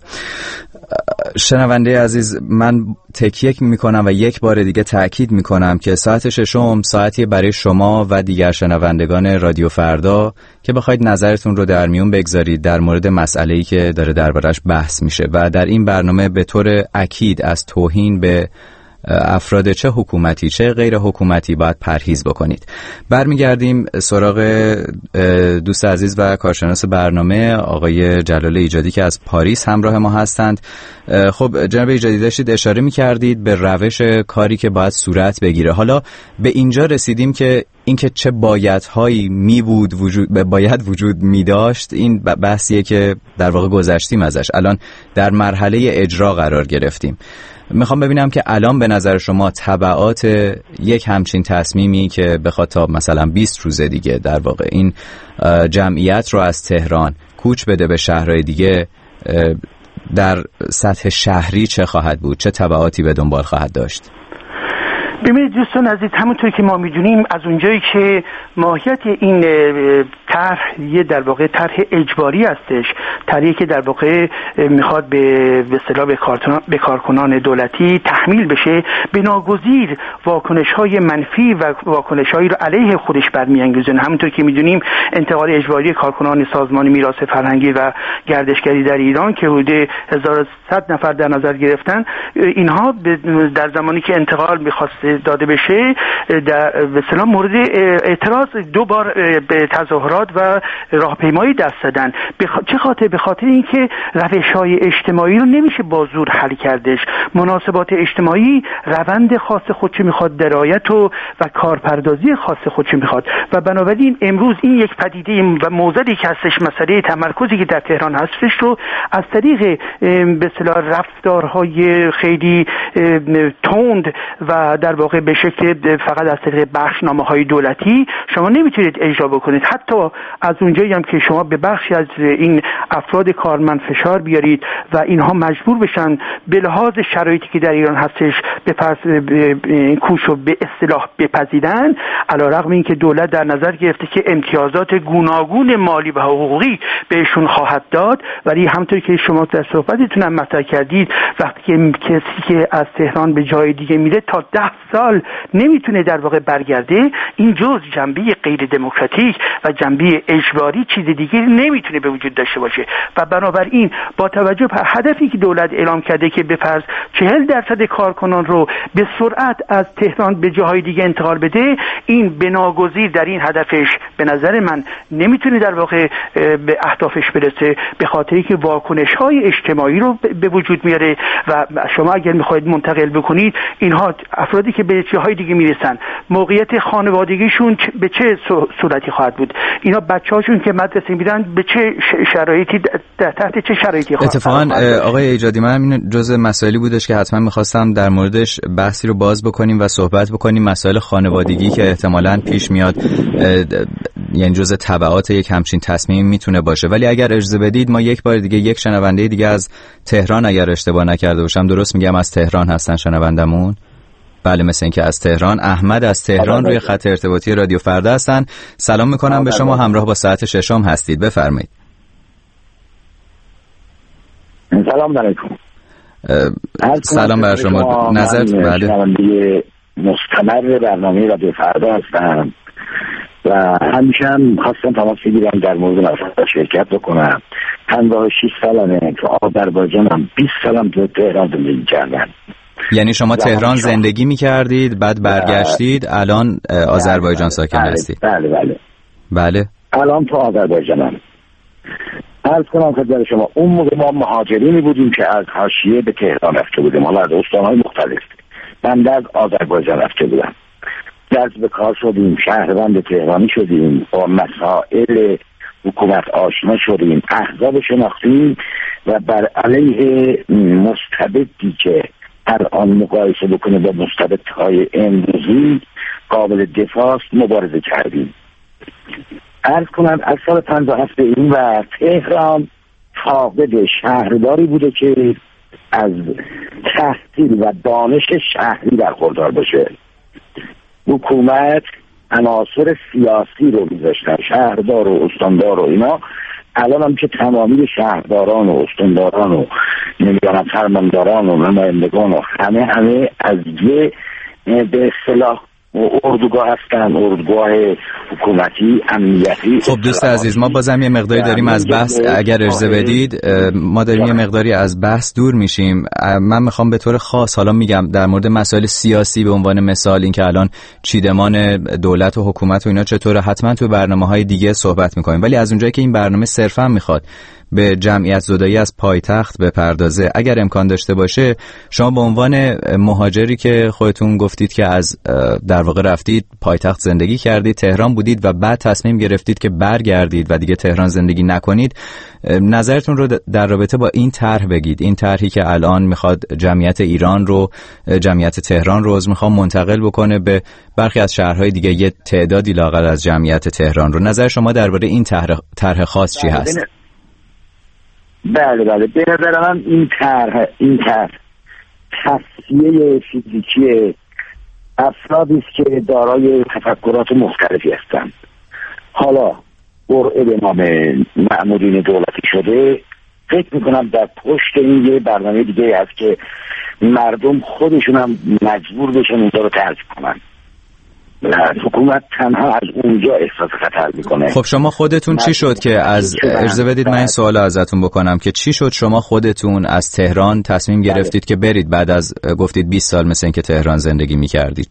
شنونده عزیز، من تکیه میکنم و یک بار دیگه تأکید میکنم که ساعت ششم ساعتی برای شما و دیگر شنوندگان رادیو فردا که بخواید نظرتون رو در میون بگذارید در مورد مسئله‌ای که داره دربارش بحث میشه و در این برنامه به طور اکید از توهین به افراد چه حکومتی چه غیر حکومتی باید پرهیز بکنید. برمیگردیم سراغ دوست عزیز و کارشناس برنامه آقای جلال ایجادی که از پاریس همراه ما هستند. خب جناب ایجادی، داشتید اشاره می‌کردید به روش کاری که باید صورت بگیره. حالا به اینجا رسیدیم که اینکه چه بایدهایی باید وجود می‌داشت، این بحثیه که در واقع گذشتیم ازش. الان در مرحله اجرا قرار گرفتیم. میخوام ببینم که الان به نظر شما تبعات یک همچین تصمیمی که بخواد تا مثلا 20 روز دیگه در واقع این جمعیت رو از تهران کوچ بده به شهرهای دیگه، در سطح شهری چه خواهد بود؟ چه تبعاتی به دنبال خواهد داشت؟ ببینید دوستان عزیز، همونطور که ما میدونیم از اونجایی که ماهیت این طرح یه در واقع طرح اجباری هستش، طرحی که در واقع میخواد به اصطلاح به کارکنان دولتی تحمیل بشه، بناگزیر واکنش‌های منفی و واکنش‌هایی رو علیه خودش برمی‌انگیزه. همونطور که میدونیم انتقال اجباری کارکنان سازمان میراث فرهنگی و گردشگری در ایران که حدود 1100 نفر در نظر گرفتن، اینها در زمانی که انتقال می‌خواست داده بشه به اصطلاح مورد اعتراض 2 بار به تظاهرات و راهپیمایی دست زدن. چه خاطر؟ به خاطر اینکه روش‌های اجتماعی رو نمیشه با زور حل کردش. مناسبات اجتماعی روند خاص خودش میخواد، درایت و کارپردازی خاص خودش میخواد و بنابراین امروز این یک پدیده و موضوعی که هستش، مسئله تمرکزی که در تهران هستش رو از طریق به اصطلاح رفتارهای خیلی تند و در واقع به شکل فقط از طریق بخشنامه‌های دولتی شما نمیتونید اجرا بکنید. حتی از اونجایی هم که شما به بخشی از این افراد کارمند فشار بیارید و اینها مجبور بشن به لحاظ شرایطی که در ایران هستش به کوشو به اصطلاح بپذیرن، علیرغم اینکه دولت در نظر گرفته که امتیازات گوناگون مالی و حقوقی بهشون خواهد داد، ولی همونطور که شما در صحبتتون هم مطرح کردید وقتی که کسی که از تهران به جای دیگه میره تا 10 سال نمیتونه در واقع برگرده، این جز جنبه غیر دموکراتیک و جنبه اجباری چیز دیگه نمیتونه به وجود داشته باشه و بنابراین با توجه به هدفی که دولت اعلام کرده که به فرض 40% کارکنان رو به سرعت از تهران به جاهای دیگه انتقال بده، این بناگزیر در این هدفش به نظر من نمیتونه در واقع به اهدافش برسه، به خاطری که واکنش‌های اجتماعی رو به وجود میاره و شما اگر میخواید منتقل بکنید اینها افرادی که به جاهای دیگه میرسن، موقعیت خانوادگیشون به چه صورتی خواهد بود؟ اینا بچه‌هاشون که مدرسه میرن به چه شرایطی تحت چه شرایطی خواهد؟ اتفاقا آقای ایجادی، من این جزء مسائلی بودش که حتما می‌خواستم در موردش بحثی رو باز بکنیم و صحبت بکنیم، مسائل خانوادگی که احتمالاً پیش میاد، یعنی جزء تبعات یک همچین تصمیم میتونه باشه. ولی اگر اجازه بدید ما یک بار دیگه یک شنونده دیگه از تهران، اگر اشتباه نکرده باشم درست میگم از تهران هستن شنوندمون؟ بله، مثل اینکه از تهران. احمد از تهران روی خط ارتباطی رادیو فردا هستن. سلام میکنم به شما، همراه با ساعت ششم هستید، بفرمایید. سلام علیکم. سلام بر شما. نظر بله مستمر برنامه رادیو فردا هستم و همیشه هم خواستم تماس بگیرم در مورد مسئله شرکت بکنم. 56 سالمه تو آذربایجانم، 20 سالم تو تهران زندگی کردم. یعنی شما تهران زندگی می‌کردید بعد برگشتید، الان آذربایجان ساکن هستید؟ بله. الان تو آذربایجانم. عرض کنم خدمت شما اون موقع ما مهاجرینی بودیم که از حاشیه به تهران رفته بودیم، حالا از استان‌های مختلف. من از آذربایجان رفته بودم، جذب کار شدیم، شهروند تهرانی شدیم، با مسائل حکومت آشنا شدیم، احزاب شناختیم و بر علیه مستبدی که الان مقایسه بکنه با مستبدهای امروزی قابل دفاع مبارزه کردیم. عرض کنم از سال 57 به این و تهران فاقد شهرداری بوده که از تحصیل و دانش شهری برخوردار باشه. حکومت عناصر سیاسی رو میذاشتن، شهردار و استاندار و اینا. الان هم که تمامی شهرداران و استانداران و نمیدونم فرمانداران و نمایندگان و همه از یه به اصطلاح اردوگاه هستن، اردوگاه حکومتی امنیتی. خب دوست عزیز، ما بازم یه مقداری داریم از بحث، اگر اجازه بدید ما داریم یه مقداری از بحث دور میشیم. من میخوام به طور خاص حالا میگم در مورد مسائل سیاسی، به عنوان مثال این که الان چیدمان دولت و حکومت و اینا چطوره، حتما تو برنامه‌های دیگه صحبت میکنیم، ولی از اونجایی که این برنامه صرفا میخواد به جمعیت زدایی از پایتخت بپردازه، اگر امکان داشته باشه شما به عنوان مهاجری که خودتون گفتید که از در واقع رفتید پایتخت زندگی کردید، تهران بودید و بعد تصمیم گرفتید که برگردید و دیگه تهران زندگی نکنید، نظرتون رو در رابطه با این طرح بگید. این طرحی که الان میخواد جمعیت ایران رو، جمعیت تهران رو میخواد منتقل بکنه به برخی از شهرهای دیگه، یه تعدادی لااقل از جمعیت تهران رو، نظر شما درباره این طرح خاص چی هست؟ بله به نظر من این طرح تصفیه فیزیکی افرادی است که دارای تفکرات مختلفی هستند. حالا قرعه به نام مأمورین دولتی شده، فکر میکنم در پشت این یه برنامه دیگه هست که مردم خودشون هم مجبور بشن اونجا رو ترک کنن. حکومت تنها از اونجا احساس خطر میکنه. خب شما خودتون چی شد که از اجازه بدید من این سوال ازتون بکنم که چی شد شما خودتون از تهران تصمیم گرفتید که برید بعد از گفتید 20 سال مثل این که تهران زندگی میکردید؟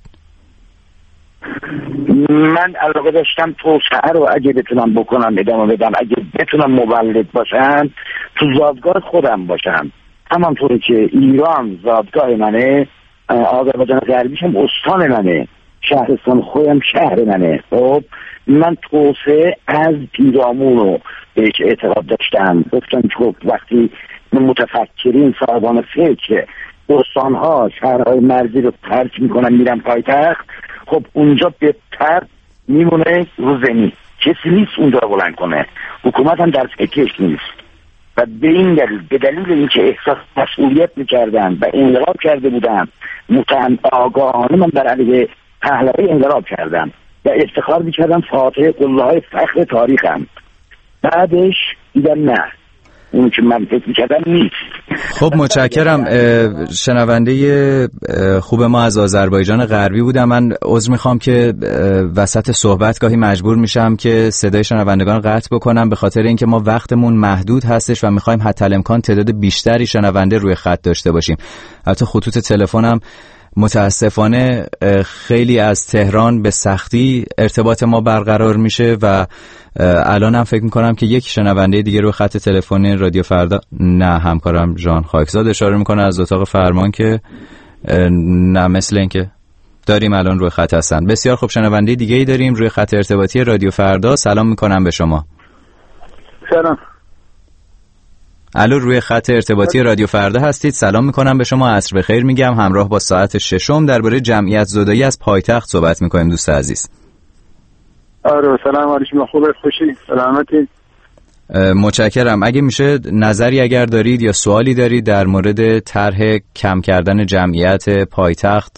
من علاقه داشتم توسعه رو اگه بتونم بکنم ادامه بدم، اگه بتونم مولد باشم تو زادگاه خودم باشم، همانطوری که ایران زادگاه منه، آذربایجان غربیش هم استان منه، شهرستان خودم شهر منه. خب من توسعه از پیرامون رو بهش اعتقاد داشتم. گفتم که وقتی متفکرین صاحبان فکر استانها شهرهای مرزی رو ترک میکنن میرن پایتخت، خب اونجا بهتر میمونه رو زمین، کسی نیست اونجا رو بلند کنه، حکومت هم در فکرش نیست. و به این دلیل، به دلیل اینکه احساس مسئولیت میکردن و انقلاب کرده بودن، آگاهانه من بر علیه پهلوی انقلاب کردم و افتخار میکردم فاتح قله‌های فخر تاریخم. بعدش دیدم نه، اون که من فکر میکردم نیست. خب متشکرم. شنونده خوب ما از آذربایجان غربی بودم. من عذر میخوام که وسط صحبت گاهی مجبور میشم که صدای شنوندگان قطع بکنم، به خاطر اینکه ما وقتمون محدود هستش و میخوایم حتی الامکان تعداد بیشتری شنونده روی خط داشته باشیم. حتی خطوط تلفنم متاسفانه خیلی از تهران به سختی ارتباط ما برقرار میشه و الان هم فکر میکنم که یک شنونده دیگه رو خط تلفن رادیو فردا، نه همکارم جان خاکزاد اشاره میکنه از اتاق فرمان که نه، مثل این که داریم الان روی خط هستن. بسیار خوب، شنونده دیگه ای داریم روی خط ارتباطی رادیو فردا. سلام میکنم به شما. سلام. الو، روی خط ارتباطی رادیو فردا هستید. سلام میکنم به شما، عصر بخیر میگم. همراه با ساعت ششم درباره جمعیت زدایی از پایتخت صحبت میکنیم دوست عزیز. آره سلام علیکم، خوبه، خوشی، سلامتی. متشکرم. اگه میشه نظری اگر دارید یا سوالی دارید در مورد طرح کم کردن جمعیت پایتخت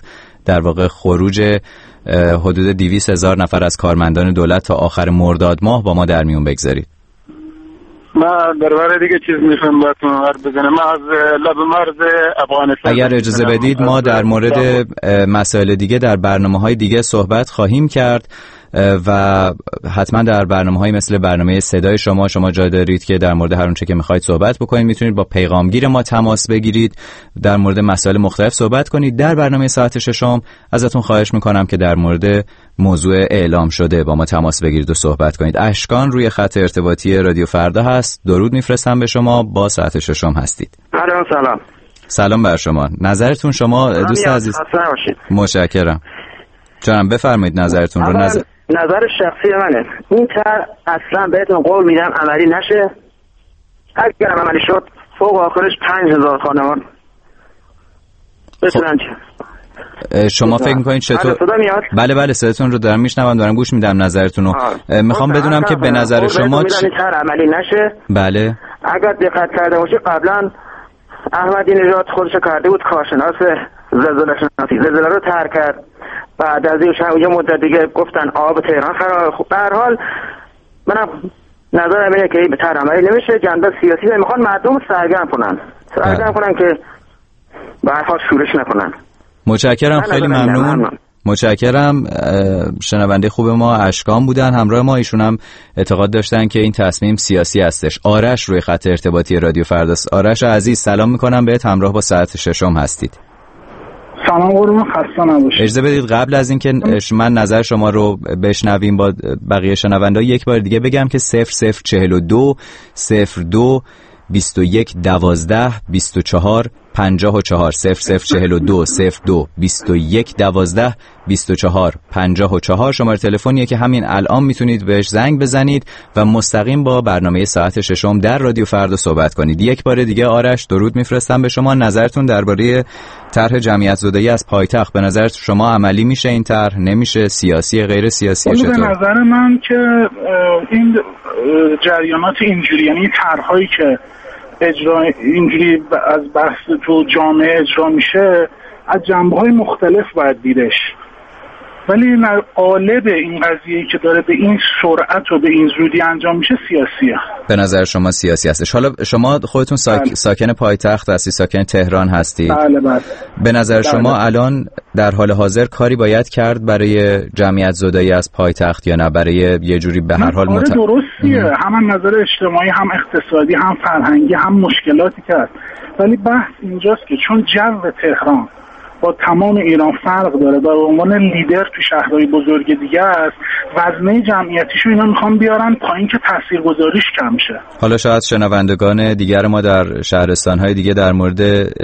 در واقع خروج حدود 200,000 نفر از کارمندان دولت تا آخر مرداد ماه با ما در میون بگذارید. من درباره دیگه چیز میخوام باهاتون حرف بزنم. من از لب مرز افغانستان، اگر اجازه بدید ما در مورد مسائل دیگه در برنامه‌های دیگه صحبت خواهیم کرد و حتما در برنامه‌های مثل برنامه صدای شما جا دارید که در مورد هر اونچه که می‌خواید صحبت بکنید. میتونید با پیغامگیر ما تماس بگیرید، در مورد مسائل مختلف صحبت کنید. در برنامه ساعت 6 ازتون خواهش می‌کنم که در مورد موضوع اعلام شده با ما تماس بگیرید و صحبت کنید. اشکان روی خط ارتباطی رادیو فردا هست. درود میفرستم به شما، با ساعت 6 هستید. سلام بر شما. نظرتون شما دوست عزیز؟ متشکرم. جانم بفرمایید نظرتون رو. نظر شخصی منه، این طرح اصلا بهتون قول میدم عملی نشه. اگر عملی شد فوق آخرش 5,000 خانمان بتونن. شما فکر میکنید چطور؟ بله صداتون رو دارم میشنوم، دارم گوش میدم نظرتون رو. میخوام بدونم که به نظر شما طرح عملی نشه. بله اگر دقت کرده باشی قبلا احمدی نژاد خودش کرده بود کارشناس زلزله شناسی، زلزله رو طرح کرد. بعد از یه مدت دیگه گفتن آب تهران خراب. خب به هر حال منم نظرم اینه که به طرح عملی نمیشه. جنبه سیاسی میخوان مردم سرگرم کنن که به هر حال شورش نکنن. متشکرم، خیلی ممنون. متشکرم. شنونده خوب ما اشکان بودن همراه ما. ایشون هم اعتقاد داشتن که این تصمیم سیاسی هستش. آرش روی خط ارتباطی رادیو فرداست. آرش عزیز سلام میکنم بهت، همراه با ساعت 6 هستید. سلام قربان، خسته نباشید. اجازه بدید قبل از اینکه من نظر شما رو بشنویم با بقیه شنونده‌ها یک بار دیگه بگم که 0042 02 21 12 24 54 0042 02 21 12 24 54 شماره تلفنیه که همین الان میتونید بهش زنگ بزنید و مستقیم با برنامه ساعت 6 در رادیو فردا صحبت کنید. یک بار دیگه آرش درود میفرستم به شما. نظرتون درباره طرح جمعیت زدایی از پایتخت، به نظر شما عملی میشه این طرح؟ نمیشه؟ سیاسی غیر سیاسی چطور؟ به نظر من که این جریانات اینجوری، یعنی طرحایی که اجرا اینجوری از بحث تو جامعه اجرا میشه از جنبه‌های مختلف باید دیدش، ولی قالب این قضیه‌ای که داره به این سرعت و به این زودی انجام میشه سیاسیه. به نظر شما سیاسی هستش. حالا شما خودتون ساکن پایتخت هستی، ساکن تهران هستید. بله. به نظر شما الان در حال حاضر کاری باید کرد برای جمعیت زدایی از پایتخت یا نه؟ برای یه جوری به هر حال درستیه، هم نظر اجتماعی، هم اقتصادی، هم فرهنگی، هم مشکلاتی که هست، ولی بحث اینجاست که چون جو تهران با تمام ایران فرق داره و به عنوان لیدر تو شهرهای بزرگ دیگه است، وزنه جمعیتیشو اینا میخوان بیارن پایین که تاثیرگذاریش کم شه. حالا شاید شنوندگان دیگر ما در شهرستانهای دیگه در مورد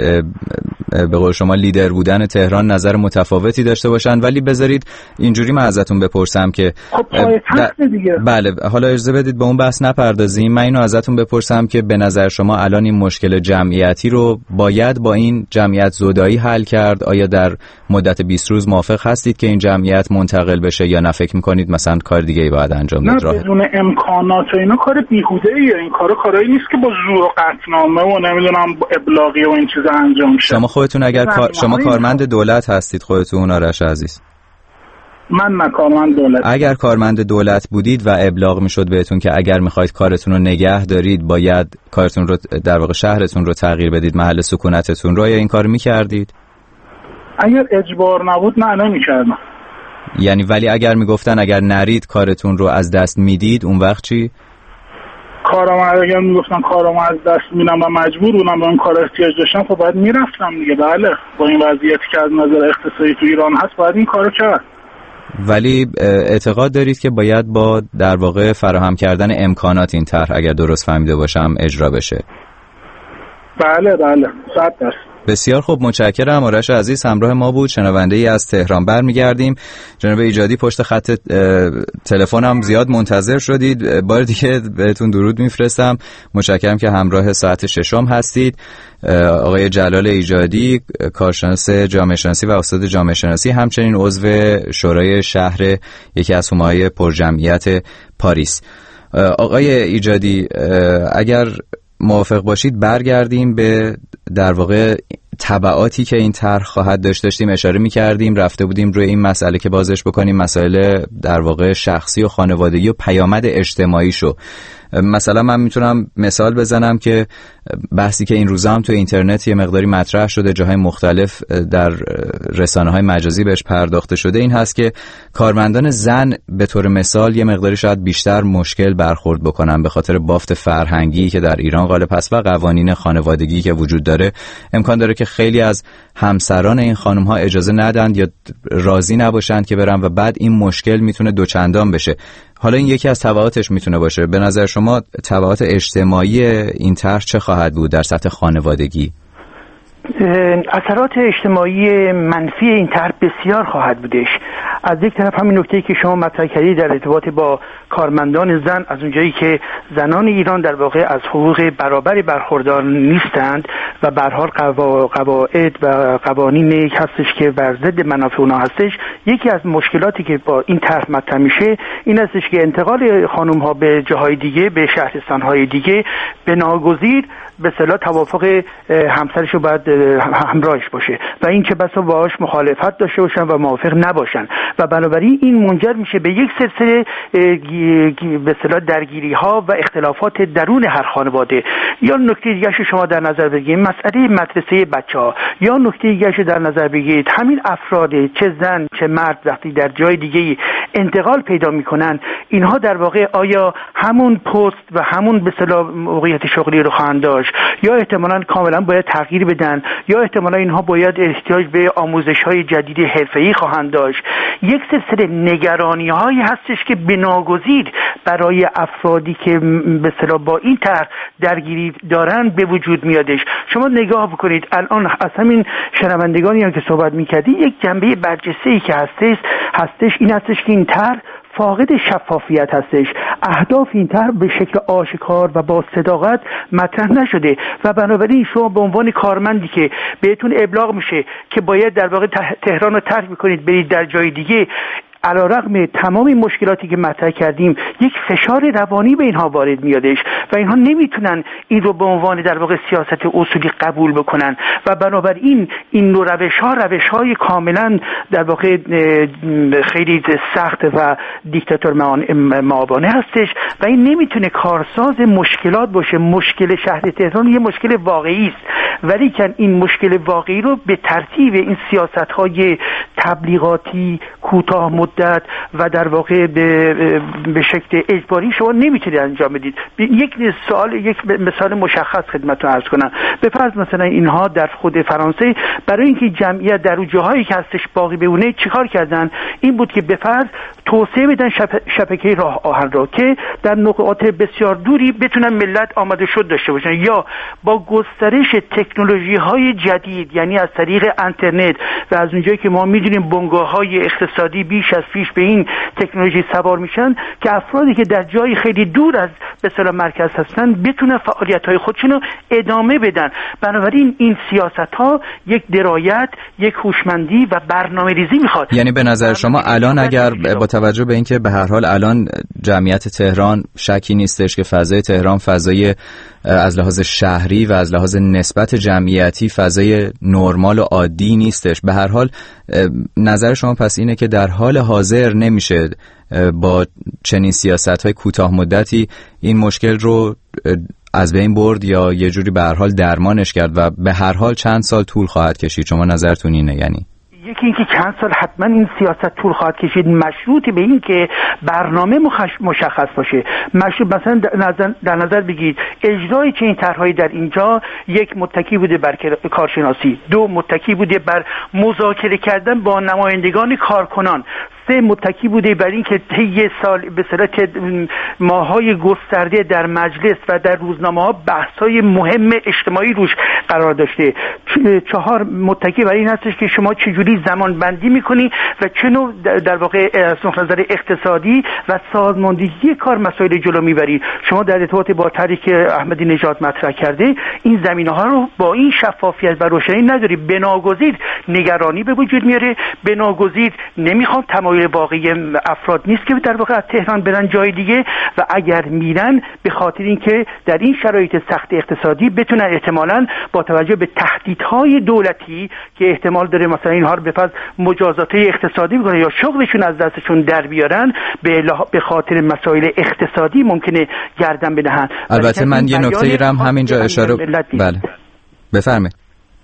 به قول شما لیدر بودن تهران نظر متفاوتی داشته باشن، ولی بذارید اینجوری من ازتون بپرسم که خب پایتخت دیگه. بله، حالا اجازه بدید به اون بحث نپردازیم. من اینو ازتون بپرسم که به نظر شما الان این مشکل جمعیتی رو باید با این جمعیت زدایی حل کرد؟ آیا در مدت 20 روز موافق هستید که این جمعیت منتقل بشه یا نه فکر می‌کنید مثلا کار دیگه‌ای باید انجام بشه؟ نه، بدون امکانات و اینا کار بیهوده‌ایه. این کارایی نیست که با زور و قطعنامه و نمیدونم ابلاغی و این چیزا انجام شه. شما خودتون شما کارمند دولت هستید خودتون آرش عزیز؟ من نه کارمند دولت. اگر کارمند دولت بودید و ابلاغ میشد بهتون که اگر میخواید کارتون رو نگه دارید باید کارتون رو در واقع شهرتون رو تغییر بدید، محل سکونتتون رو، یا این کار میکردید؟ اگر اجبار نبود نه نمیکردم. یعنی ولی اگر میگفتن اگر نرید کارتون رو از دست میدید اون وقت چی؟ اگر میگفتن کارامو از دست میدم و مجبور بودم به اون کار احتیاج داشتم خب باید میرفتم دیگه. بله، با این وضعیتی که از نظر اقتصادی تو ایران هست باید این کارو کرد. ولی اعتقاد دارید که باید با در واقع فراهم کردن امکانات این طرح اگر درست فهمیده باشم اجرا بشه؟ بله 100%. بسیار خوب، متشکرم. آرش عزیز همراه ما بود، شنونده ای از تهران. برمیگردیم. جناب ایجادی پشت خط تلفنم زیاد منتظر شدید، بار دیگه بهتون درود میفرستم. متشکرم که همراه ساعت 6 هستید. آقای جلال ایجادی، کارشناس جامعه شناسی و استاد جامعه شناسی، همچنین عضو شورای شهر یکی از حومه‌های پرجمعیت پاریس. آقای ایجادی اگر موافق باشید برگردیم به در واقع تبعاتی که این طرح خواهد داشتیم اشاره می‌کردیم، رفته بودیم روی این مسئله که بازش بکنیم، مسائل در واقع شخصی و خانوادگی و پیامد اجتماعی شو. مثلا من میتونم مثال بزنم که بحثی که این روزا هم تو اینترنت یه مقداری مطرح شده، جاهای مختلف در رسانه‌های مجازی بهش پرداخته شده، این هست که کارمندان زن به طور مثال یه مقداری شاید بیشتر مشکل برخورد بکنن به خاطر بافت فرهنگی که در ایران غالب هست و قوانین خانوادگی که وجود داره. امکان داره که خیلی از همسران این خانم‌ها اجازه ندن یا راضی نباشن که برن و بعد این مشکل میتونه دوچندان بشه. حالا این یکی از تبعاتش میتونه باشه. به نظر شما تبعات اجتماعی این طرح چه خواهد بود در سطح خانوادگی؟ اثرات اجتماعی منفی این طرح بسیار خواهد بودش. از یک طرف همین نکته‌ای که شما مطرح کردید در ارتباط با کارمندان زن، از اونجایی که زنان ایران در واقع از حقوق برابری برخوردار نیستند و به هر حال قواعد و قوانین هستش که بر ضد منافع اونها هستش، یکی از مشکلاتی که با این طرح مطرح میشه این هستش که انتقال خانم‌ها به جاهای دیگه، به شهرستان‌های دیگه به ناگزیر به اصطلاح توافق همسرش رو باید همراهش باشه و این چه بسا باهاش مخالفت داشته باشن و موافق نباشن و بنابراین این منجر میشه به یک سلسله به اصطلاح درگیری‌ها و اختلافات درون هر خانواده. یا نکته دیگه شما در نظر بگیرید مسئله مدرسه بچه‌ها، یا نکته دیگه در نظر بگیرید همین افراد چه زن چه مرد وقتی در جای دیگه انتقال پیدا میکنن، اینها در واقع آیا همون پست و همون به اصطلاح موقعیت شغلی رو خواهند داشت یا احتمالاً کاملا باید تغییر بدن یا احتمالاً اینها باید احتیاج به آموزش‌های جدید حرفه‌ای خواهند داشت. یک سلسله نگرانی‌هایی هستش که بناگزیر برای افرادی که به اصطلاح با این طرح درگیری دارن به وجود میادش. شما نگاه بکنید الان از همین شنوندگانی هم که صحبت می‌کردید یک جنبه برجسته‌ای که هستش این هستش که این طرح فاقد شفافیت هستش. اهداف این طرح به شکل آشکار و با صداقت مطرح نشده و بنابراین شما به عنوان کارمندی که بهتون ابلاغ میشه که باید در واقع تهران رو ترک میکنید برید در جای دیگه، علیرغم تمام این مشکلاتی که مطرح کردیم یک فشار روانی به اینها وارد میادش و اینها نمیتونن این رو به عنوان در واقع سیاست اصولی قبول بکنن و بنابراین این نوع روش‌های کاملا در واقع خیلی سخت و دیکتاتور معابانه هستش و این نمیتونه کارساز مشکلات باشه. مشکل شهر تهران یه مشکل واقعی است، ولی که این مشکل واقعی رو به ترتیب این سیاست‌های تبلیغاتی کوتاه مدت و در واقع به شکل اجباری شما نمیتونید انجام بدید. یک مثال مشخص خدمتتون عرض کنم. به فرض مثلا اینها در خود فرانسه برای اینکه جمعیت در اون جاهایی که هستش باقی بمونه چیکار کردن؟ این بود که به فرض توسعه بدن شبکه راه آهن را که در نقاط بسیار دوری بتونن ملت آماده شد داشته باشن، یا با گسترش تکنولوژی‌های جدید یعنی از طریق اینترنت و از اونجایی که ما می‌دونیم بنگاه‌های اقتصادی بیش از پیش به این تکنولوژی سوار میشن که افرادی که در جای خیلی دور از به اصطلاح مرکز هستن بتونن فعالیت‌های خودشون رو ادامه بدن. بنابراین این سیاست‌ها یک درایت، یک هوشمندی و برنامه‌ریزی می‌خواد. یعنی به نظر شما الان اگر با توجه به اینکه به هر حال الان جمعیت تهران شکی نیستش که فضای تهران فضای از لحاظ شهری و از لحاظ نسبت جمعیتی فضای نرمال و عادی نیستش، به هر حال نظر شما پس اینه که در حال حاضر نمیشه با چنین سیاست‌های کوتاه مدتی این مشکل رو از بین برد یا یه جوری به هر حال درمانش کرد و به هر حال چند سال طول خواهد کشید؟ شما نظرتون اینه؟ یعنی یکی اینکه چند سال حتما این سیاست طول خواهد کشید، مشروط به این که برنامه مشخص باشه. مثلا در نظر بگیرید اجرای چنین طرح‌هایی در اینجا یک متکی بوده بر کارشناسی، دو متکی بوده بر مذاکره کردن با نمایندگان کارکنان، سه متکی بوده بر این که طی سال به صورت ماه‌های گسترده در مجلس و در روزنامه‌ها بحث‌های مهم اجتماعی روش قرار داشته، چهار متکی بر این هستش که شما چجوری زمان بندی می‌کنی و چه نوع در واقع از نظر اقتصادی و سازماندهی کار مسائل جلو می‌بری. شما در ارتباط با طرحی که احمدی نژاد مطرح کرده این زمینه‌ها رو با این شفافیت و روشنی نداری، بناگزیر نگرانی به وجود میاره، بناگزیر نمی‌خوام تمایل واقعی افراد نیست که در واقع از تهران برن جای دیگه، و اگر میرن به خاطر اینکه در این شرایط سخت اقتصادی بتونن احتمالاً با توجه به تهدیدهای دولتی که احتمال داره مثلا اینها رو به فرض مجازات اقتصادی بکنن یا شغلشون از دستشون در بیارن، به خاطر مسائل اقتصادی ممکنه گردن بدهن. البته من یه نکته رم همینجا اشاره بله بفرمایید.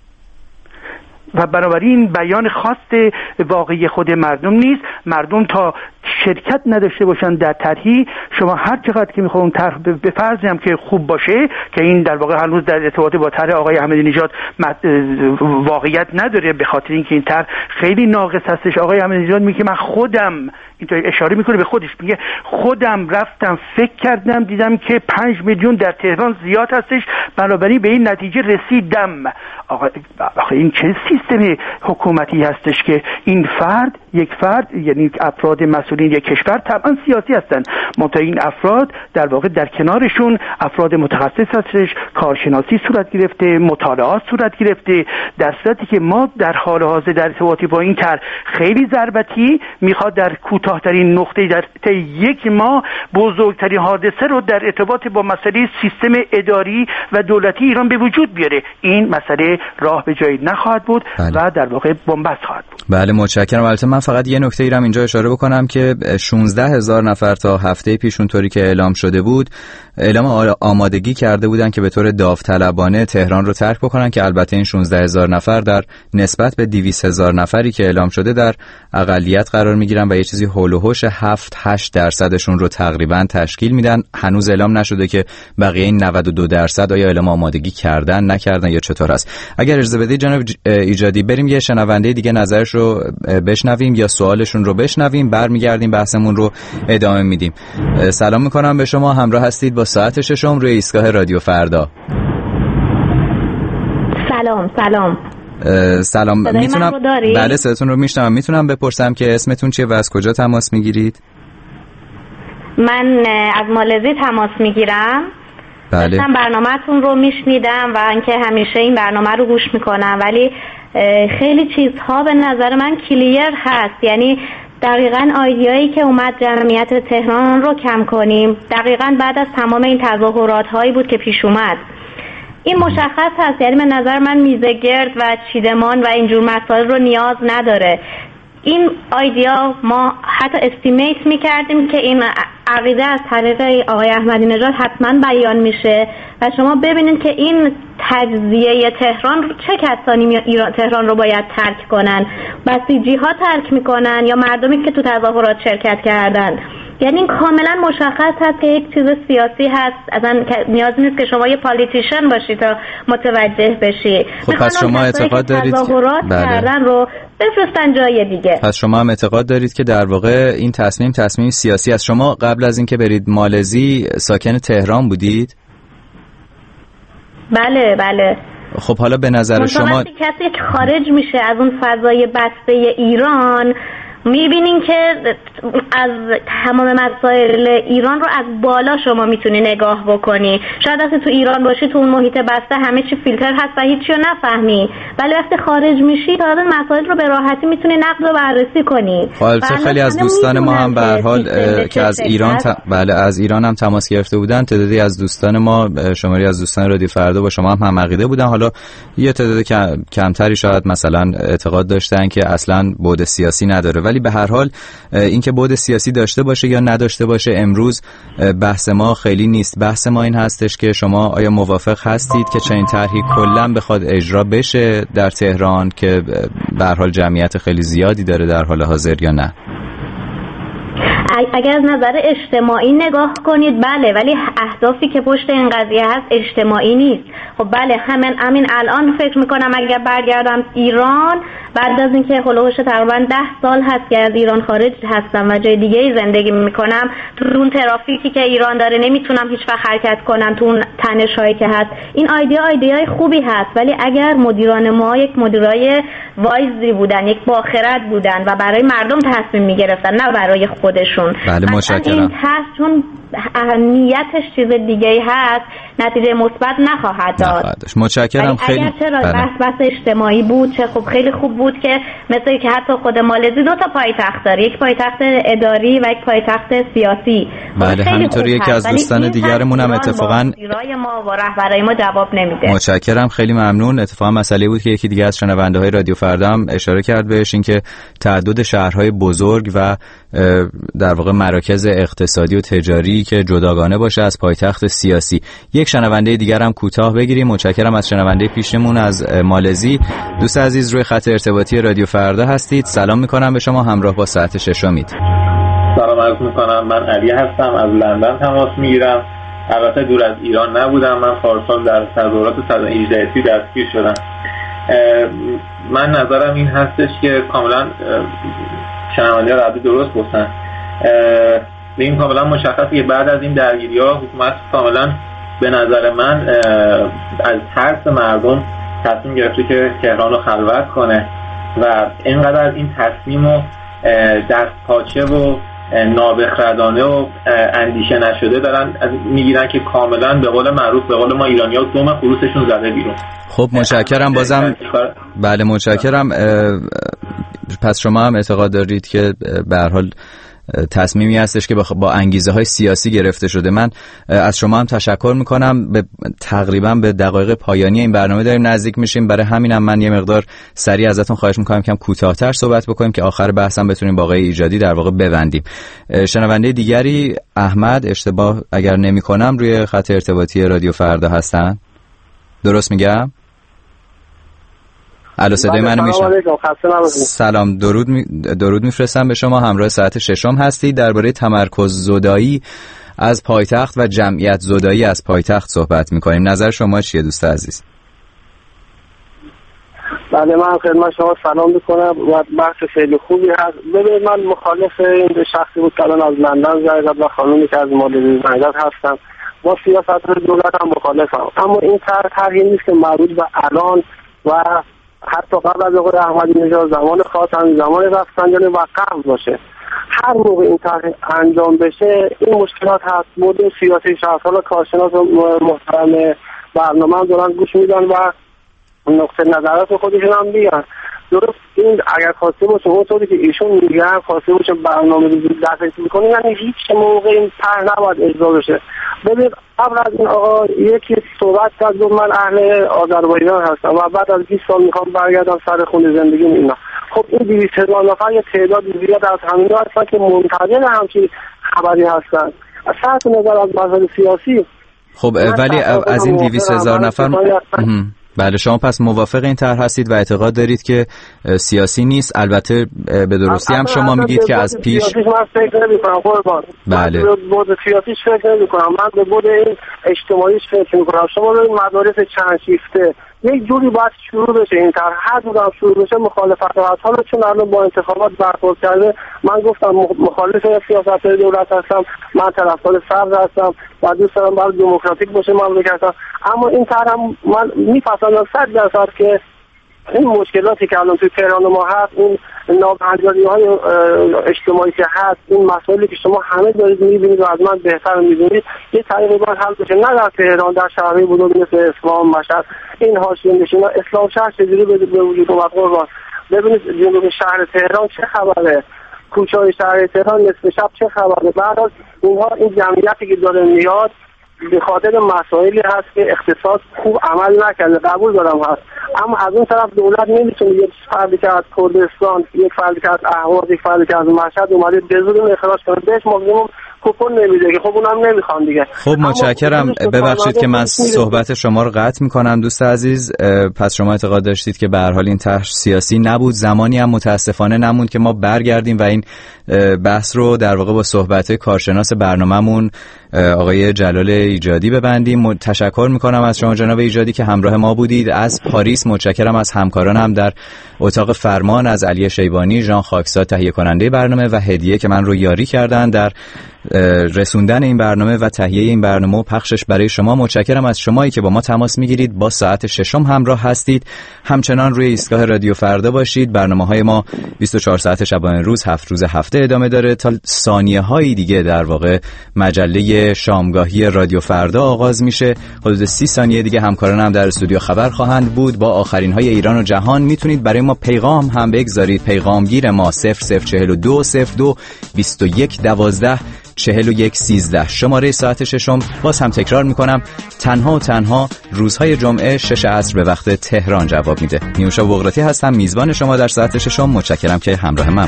و بنابراین بیان خاص واقعی خود مردم نیست. مردم تا شرکت نداشته باشن در طرحی، شما هر چقدر که میخوام طرح به فرض هم که خوب باشه، که این در واقع هنوز در ارتباط با طرح آقای احمدی نژاد واقعیت نداره، به خاطر اینکه این طرح خیلی ناقص هستش. آقای احمدی نژاد میگه من خودم، اینطور اشاره میکنه به خودش، میگه خودم رفتم فکر کردم دیدم که 5 میلیون در تهران زیاد هستش، بنابراین به این نتیجه رسیدم. آقا این چه سیستم حکومتی هستش که این فرد، یک فرد، یعنی افراد مسئولین یک کشور طبعا سیاسی هستن، منتها این افراد در واقع در کنارشون افراد متخصص هستش، کارشناسی صورت گرفته، مطالعات صورت گرفته، در صورتی که ما در حال حاضر در ارتباطی با این طرح خیلی ضربتی میخواد در کوتاه‌ترین نقطه در یک ماه بزرگترین حادثه رو در ارتباط با مسئله سیستم اداری و دولتی ایران به وجود بیاره. این مسئله راه به جایی نخواهد بود و در واقع بنبست خواهد بود. بله متشکرم. البته من فقط یه نکته ای رو اینجا اشاره بکنم که 16,000 نفر تا هفته پیش اونطوری که اعلام شده بود اعلام آمادگی کرده بودن که به طور داوطلبانه تهران رو ترک بکنن، که البته این 16,000 نفر در نسبت به 200,000 نفری که اعلام شده در اقلیت قرار میگیرن و یه چیزی هول و هوش 7-8% رو تقریبا تشکیل میدن. هنوز اعلام نشده که بقیه این 92% آیا اعلام آمادگی کردن نکردن یا چطور است. اگر اجازه بدید جناب ایجادی بریم یه شنونده دیگه نظرش رو بشنویم یا سوالشون رو بشنویم، برمیگردیم بحثمون رو ادامه میدیم. سلام میکنم به شما، همراه هستید با ساعت ششم روی ایستگاه رادیو فردا. سلام میتونم بله صداتون رو میشنوم. میتونم بپرسم که اسمتون چیه و از کجا تماس میگیرید؟ من از مالزی تماس میگیرم. بله. من برنامه‌تون رو میشنیدم و اینکه همیشه این برنامه رو گوش میکنم، ولی خیلی چیزها به نظر من کلیر هست. یعنی دقیقاً آیدیایی که اومد جمعیت تهران رو کم کنیم دقیقاً بعد از تمام این تظاهرات هایی بود که پیش اومد. این مشخص هست، یعنی به نظر من میزگرد و چیدمان و اینجور مسائل رو نیاز نداره. این آیدیا ما حتی استیمیت میکردیم که این عقیده از طریق آقای احمدی نژاد حتما بیان میشه و شما ببینید که این تجزیه تهران چه کسانی تهران رو باید ترک کنن. بسیجی ها ترک میکنن یا مردمی که تو تظاهرات شرکت کردن. یعنی این کاملا مشخص هست که یک چیز سیاسی هست، اصلا نیاز نیست که شما یه پالیتیشن باشید تا متوجه بشی. خب پس شما اعتقاد دارید تظاهرات کردن رو بفرستن جای دیگه. پس شما هم اعتقاد دارید که در واقع این تصمیم سیاسی است. شما قبل از اینکه برید مالزی ساکن تهران بودید؟ بله. خب حالا به نظر شما کسی که خارج میشه از اون فضای بسته ایران میبینین که از تمام مسائل ایران رو از بالا شما میتونی نگاه بکنی. شاید وقتی تو ایران باشی تو اون محیط بسته همه چی فیلتر هست و هیچی رو نفهمی، ولی وقتی خارج میشی تا مسائل رو به راحتی میتونی نقد و بررسی کنی. خیلی از دوستان ما هم به هر حال که از ایران از ایران هم تماس گرفته بودن، تعدادی از دوستان ما، شماری از دوستان رادیو فردا با شما هم عقیده بودن. حالا یه تعداد کمتری شاید مثلا اعتقاد داشتن که اصلا بعد سیاسی نداره، ولی به هر حال اینکه بعد سیاسی داشته باشه یا نداشته باشه امروز بحث ما خیلی نیست. بحث ما این هستش که شما آیا موافق هستید که چنین طرحی کلا بخواد اجرا بشه در تهران که به هر حال جمعیت خیلی زیادی داره در حال حاضر یا نه؟ اگر از نظر اجتماعی نگاه کنید بله، ولی اهدافی که پشت این قضیه هست اجتماعی نیست. خب بله همین الان فکر میکنم اگر برگردم ایران بعد از اینکه هلوهوش تقریبا 10 سال هست که از ایران خارج هستم و جای دیگه زندگی میکنم، تو اون ترافیکی که ایران داره نمیتونم هیچ وقت حرکت کنم، تو اون تنش‌هایی که هست. این ایده‌های خوبی هست، ولی اگر مدیران ما یک مدیرای وایزی بودن، یک باخرد بودن و برای مردم تصمیم میگرفتن نه برای خودشون، بهشون. بله متشکرم. این تست چون نیتش چیز دیگه هست نتیجه مثبت نخواهد داد. متشکرم خیلی. اگر چرا بحث اجتماعی بود چه خوب، خیلی خوب بود که مثل که حتی خود مالزی 2 تا پایتخت داره، یک پایتخت اداری و یک پایتخت سیاسی. بله همینطوری یکی از دوستان دیگرمون هم اتفاقا رای ما و رهبرای ما جواب نمیده. متشکرم خیلی ممنون. اتفاقا مسئله بود که یکی دیگه از شنونده‌های رادیو فردا هم اشاره کرد بهش، این که تعدد شهرهای بزرگ و در واقع مراکز اقتصادی و تجاری که جداگانه باشه از پایتخت سیاسی. یک شنونده دیگر هم کوتاه بگیریم. متشکرم از شنونده پیشمون از مالزی. دوست عزیز روی خط ارتباطی رادیو فردا هستید. سلام میکنم به شما، همراه با ساعت 6 امید. سلام عرض میکنم، من علی هستم، از لندن تماس میگیرم. البته دور از ایران نبودم، من پارسال در تظاهرات 118 دستگیر شدم. من نظرم این هستش که کاملا شنونده قبلی درست گفتن. این کاملا مشخصه که بعد از این درگیری‌ها حکومت کاملا به نظر من از ترس مردم تصمیم گرفته که تهران رو خلوت کنه و اینقدر این تصمیمو دست پاچه و نابخردانه و اندیشه نشده دارن میگیرن که کاملا به قول معروف، به قول ما ایرانی‌ها، دم خروسشون زده بیرون. خب متشکرم بازم. بله متشکرم. پس شما هم اعتقاد دارید که به هر حال تصمیمی هستش که با انگیزه های سیاسی گرفته شده. من از شما هم تشکر میکنم. تقریبا به دقایق پایانی این برنامه داریم نزدیک میشیم، برای همینم من یه مقدار سریع ازتون خواهش میکنم که کوتاه‌تر صحبت بکنیم که آخر بحثم بتونیم با آقای ایجادی در واقع ببندیم. شنونده دیگری احمد، اشتباه اگر نمیکنم روی خط ارتباطی رادیو فردا هستن، درست میگم؟ الو صدای منو میشنوید؟ سلام، درود میفرستم به شما. همراه ساعت 6 هستید. درباره تمرکز زدایی از پایتخت و جمعیت زدایی از پایتخت صحبت میکنیم. نظر شما چیه دوست عزیز؟ بله من خدمت شما سلام میکنم و بحث خیلی خوبی هست. ببینید من مخالف این شخصی بود که الان از لندن زنگ و خانومی که از مالزی زنگ هستم. با سیاست دولت هم مخالفم، اما این طرحی نیست که مربوط به الان و حتی قبل از آقای احمدی نژاد، زمان خاتمی، زمان رفسنجانی و قبل باشه. هر موقع این طرح انجام بشه این مشکلات هست. مدیر سیاسی شخصان کارشناس محترم برنامه هم دارن گوش میدن و نقطه نظرات خودشون هم بیان. درست این اگر خواسته باشه اونطوری که ایشون میگن خواسته باشه برنامه ریزی دسترسی میکنه، یعنی هیچ موقع این طرح نباید اجرا بشه. ببین قبل از این آقا یکی صحبت کرد من اهل آذربایجان هستم و بعد از 20 سال میخوام برگردم سر خونه زندگیم اینا. خب این 200,000 نفر یه تعداد زیاد از همین هستن که منتظر همچین خبری هستن. از سطح نظر از مسائل سیاسی. خب ولی از این 200,000 نفر بله شما پس موافق این طرح هستید و اعتقاد دارید که سیاسی نیست. البته به درستی هم شما میگید که از پیش من فکر نمی‌کنم قربان. بله. من به بود سیاسیش فکر نمی‌کنم، من به بود این اجتماعیش فکر می‌کنم. شما رو مدارس چند شیفته یک جوری باید شروع بشه این طرح، هر جور هم شروع بشه مخالفت هست. حالا چون الان با انتخابات برخورد کرده، من گفتم مخالف سیاست دولت هستم، من طرفدار سبز هستم و دوست دارم برای دموکراتیک باشه مملکتم. اما این طرح من میپسندم 100% که این مشکلاتی که الان توی تهران ما هست، این نابهنجاری‌های اجتماعی که هست، این مسائلی که شما همه دارید می‌بینید و از من بهتر می‌دونید، یه طریقی باید حل بشه. نه در تهران، در شهرهای بزرگ مثل اصفهان، مشهد، این حاشیه نشینا اسلام شهر چجوری به وجود اومد قربان. ببینید جنوب شهر تهران چه خبره، کوچه‌های شهر تهران نصف شب چه خبره. بعد از اینها این جمعیتی که داره میاد به خاطر مسائلی هست که اقتصاد خوب عمل نکرده، قبول دارم هست، اما از اون طرف دولت نمیتونه یک فردی که از کردستان، یک فردی که از اهواز، یک فردی که از مشهد اومده به زور اخراج کنه، بهش ماکسیمم کوپن نمیده که خب اونم نمیخوان دیگه. خب متشکرم. ببخشید که من صحبت شما رو قطع میکنم دوست عزیز. پس شما اعتقاد داشتید که به هر حال این طرح سیاسی نبود، زمانی هم متاسفانه نموند که ما برگردیم و این بحث رو در واقع با صحبت کارشناس برنامه‌مون آقای جلال ایجادی ببندیم. تشکر میکنم از شما جناب ایجادی که همراه ما بودید. از پاریس متشکرم از همکارانم در اتاق فرمان، از علی شیبانی، ژان خاکساد تهیه کننده برنامه و هدیه که من رو یاری کردن در رسوندن این برنامه و تهیه این برنامه و پخشش برای شما. متشکرم از شمایی که با ما تماس میگیرید، با ساعت ششم همراه هستید. همچنان روی ایستگاه رادیو فردا باشید. برنامه‌های ما 24 ساعت شبانه روز 7 روز هفته ادامه داره. تا ثانیه‌های دیگه در واقع مجله شامگاهی رادیو فردا آغاز میشه. حدود 30 ثانیه دیگه همکارانم هم در استودیو خبر خواهند بود با آخرین‌های ایران و جهان. میتونید برای ما پیغام هم بگذارید. پیغامگیر ما 0042 02 21 12 41 13. شماره ساعت ششم باز هم تکرار میکنم، تنها روزهای جمعه 6 عصر به وقت تهران جواب میده. نیوشا بغراتی هستم، میزبان شما در ساعت ششم. متشکرم که همراه من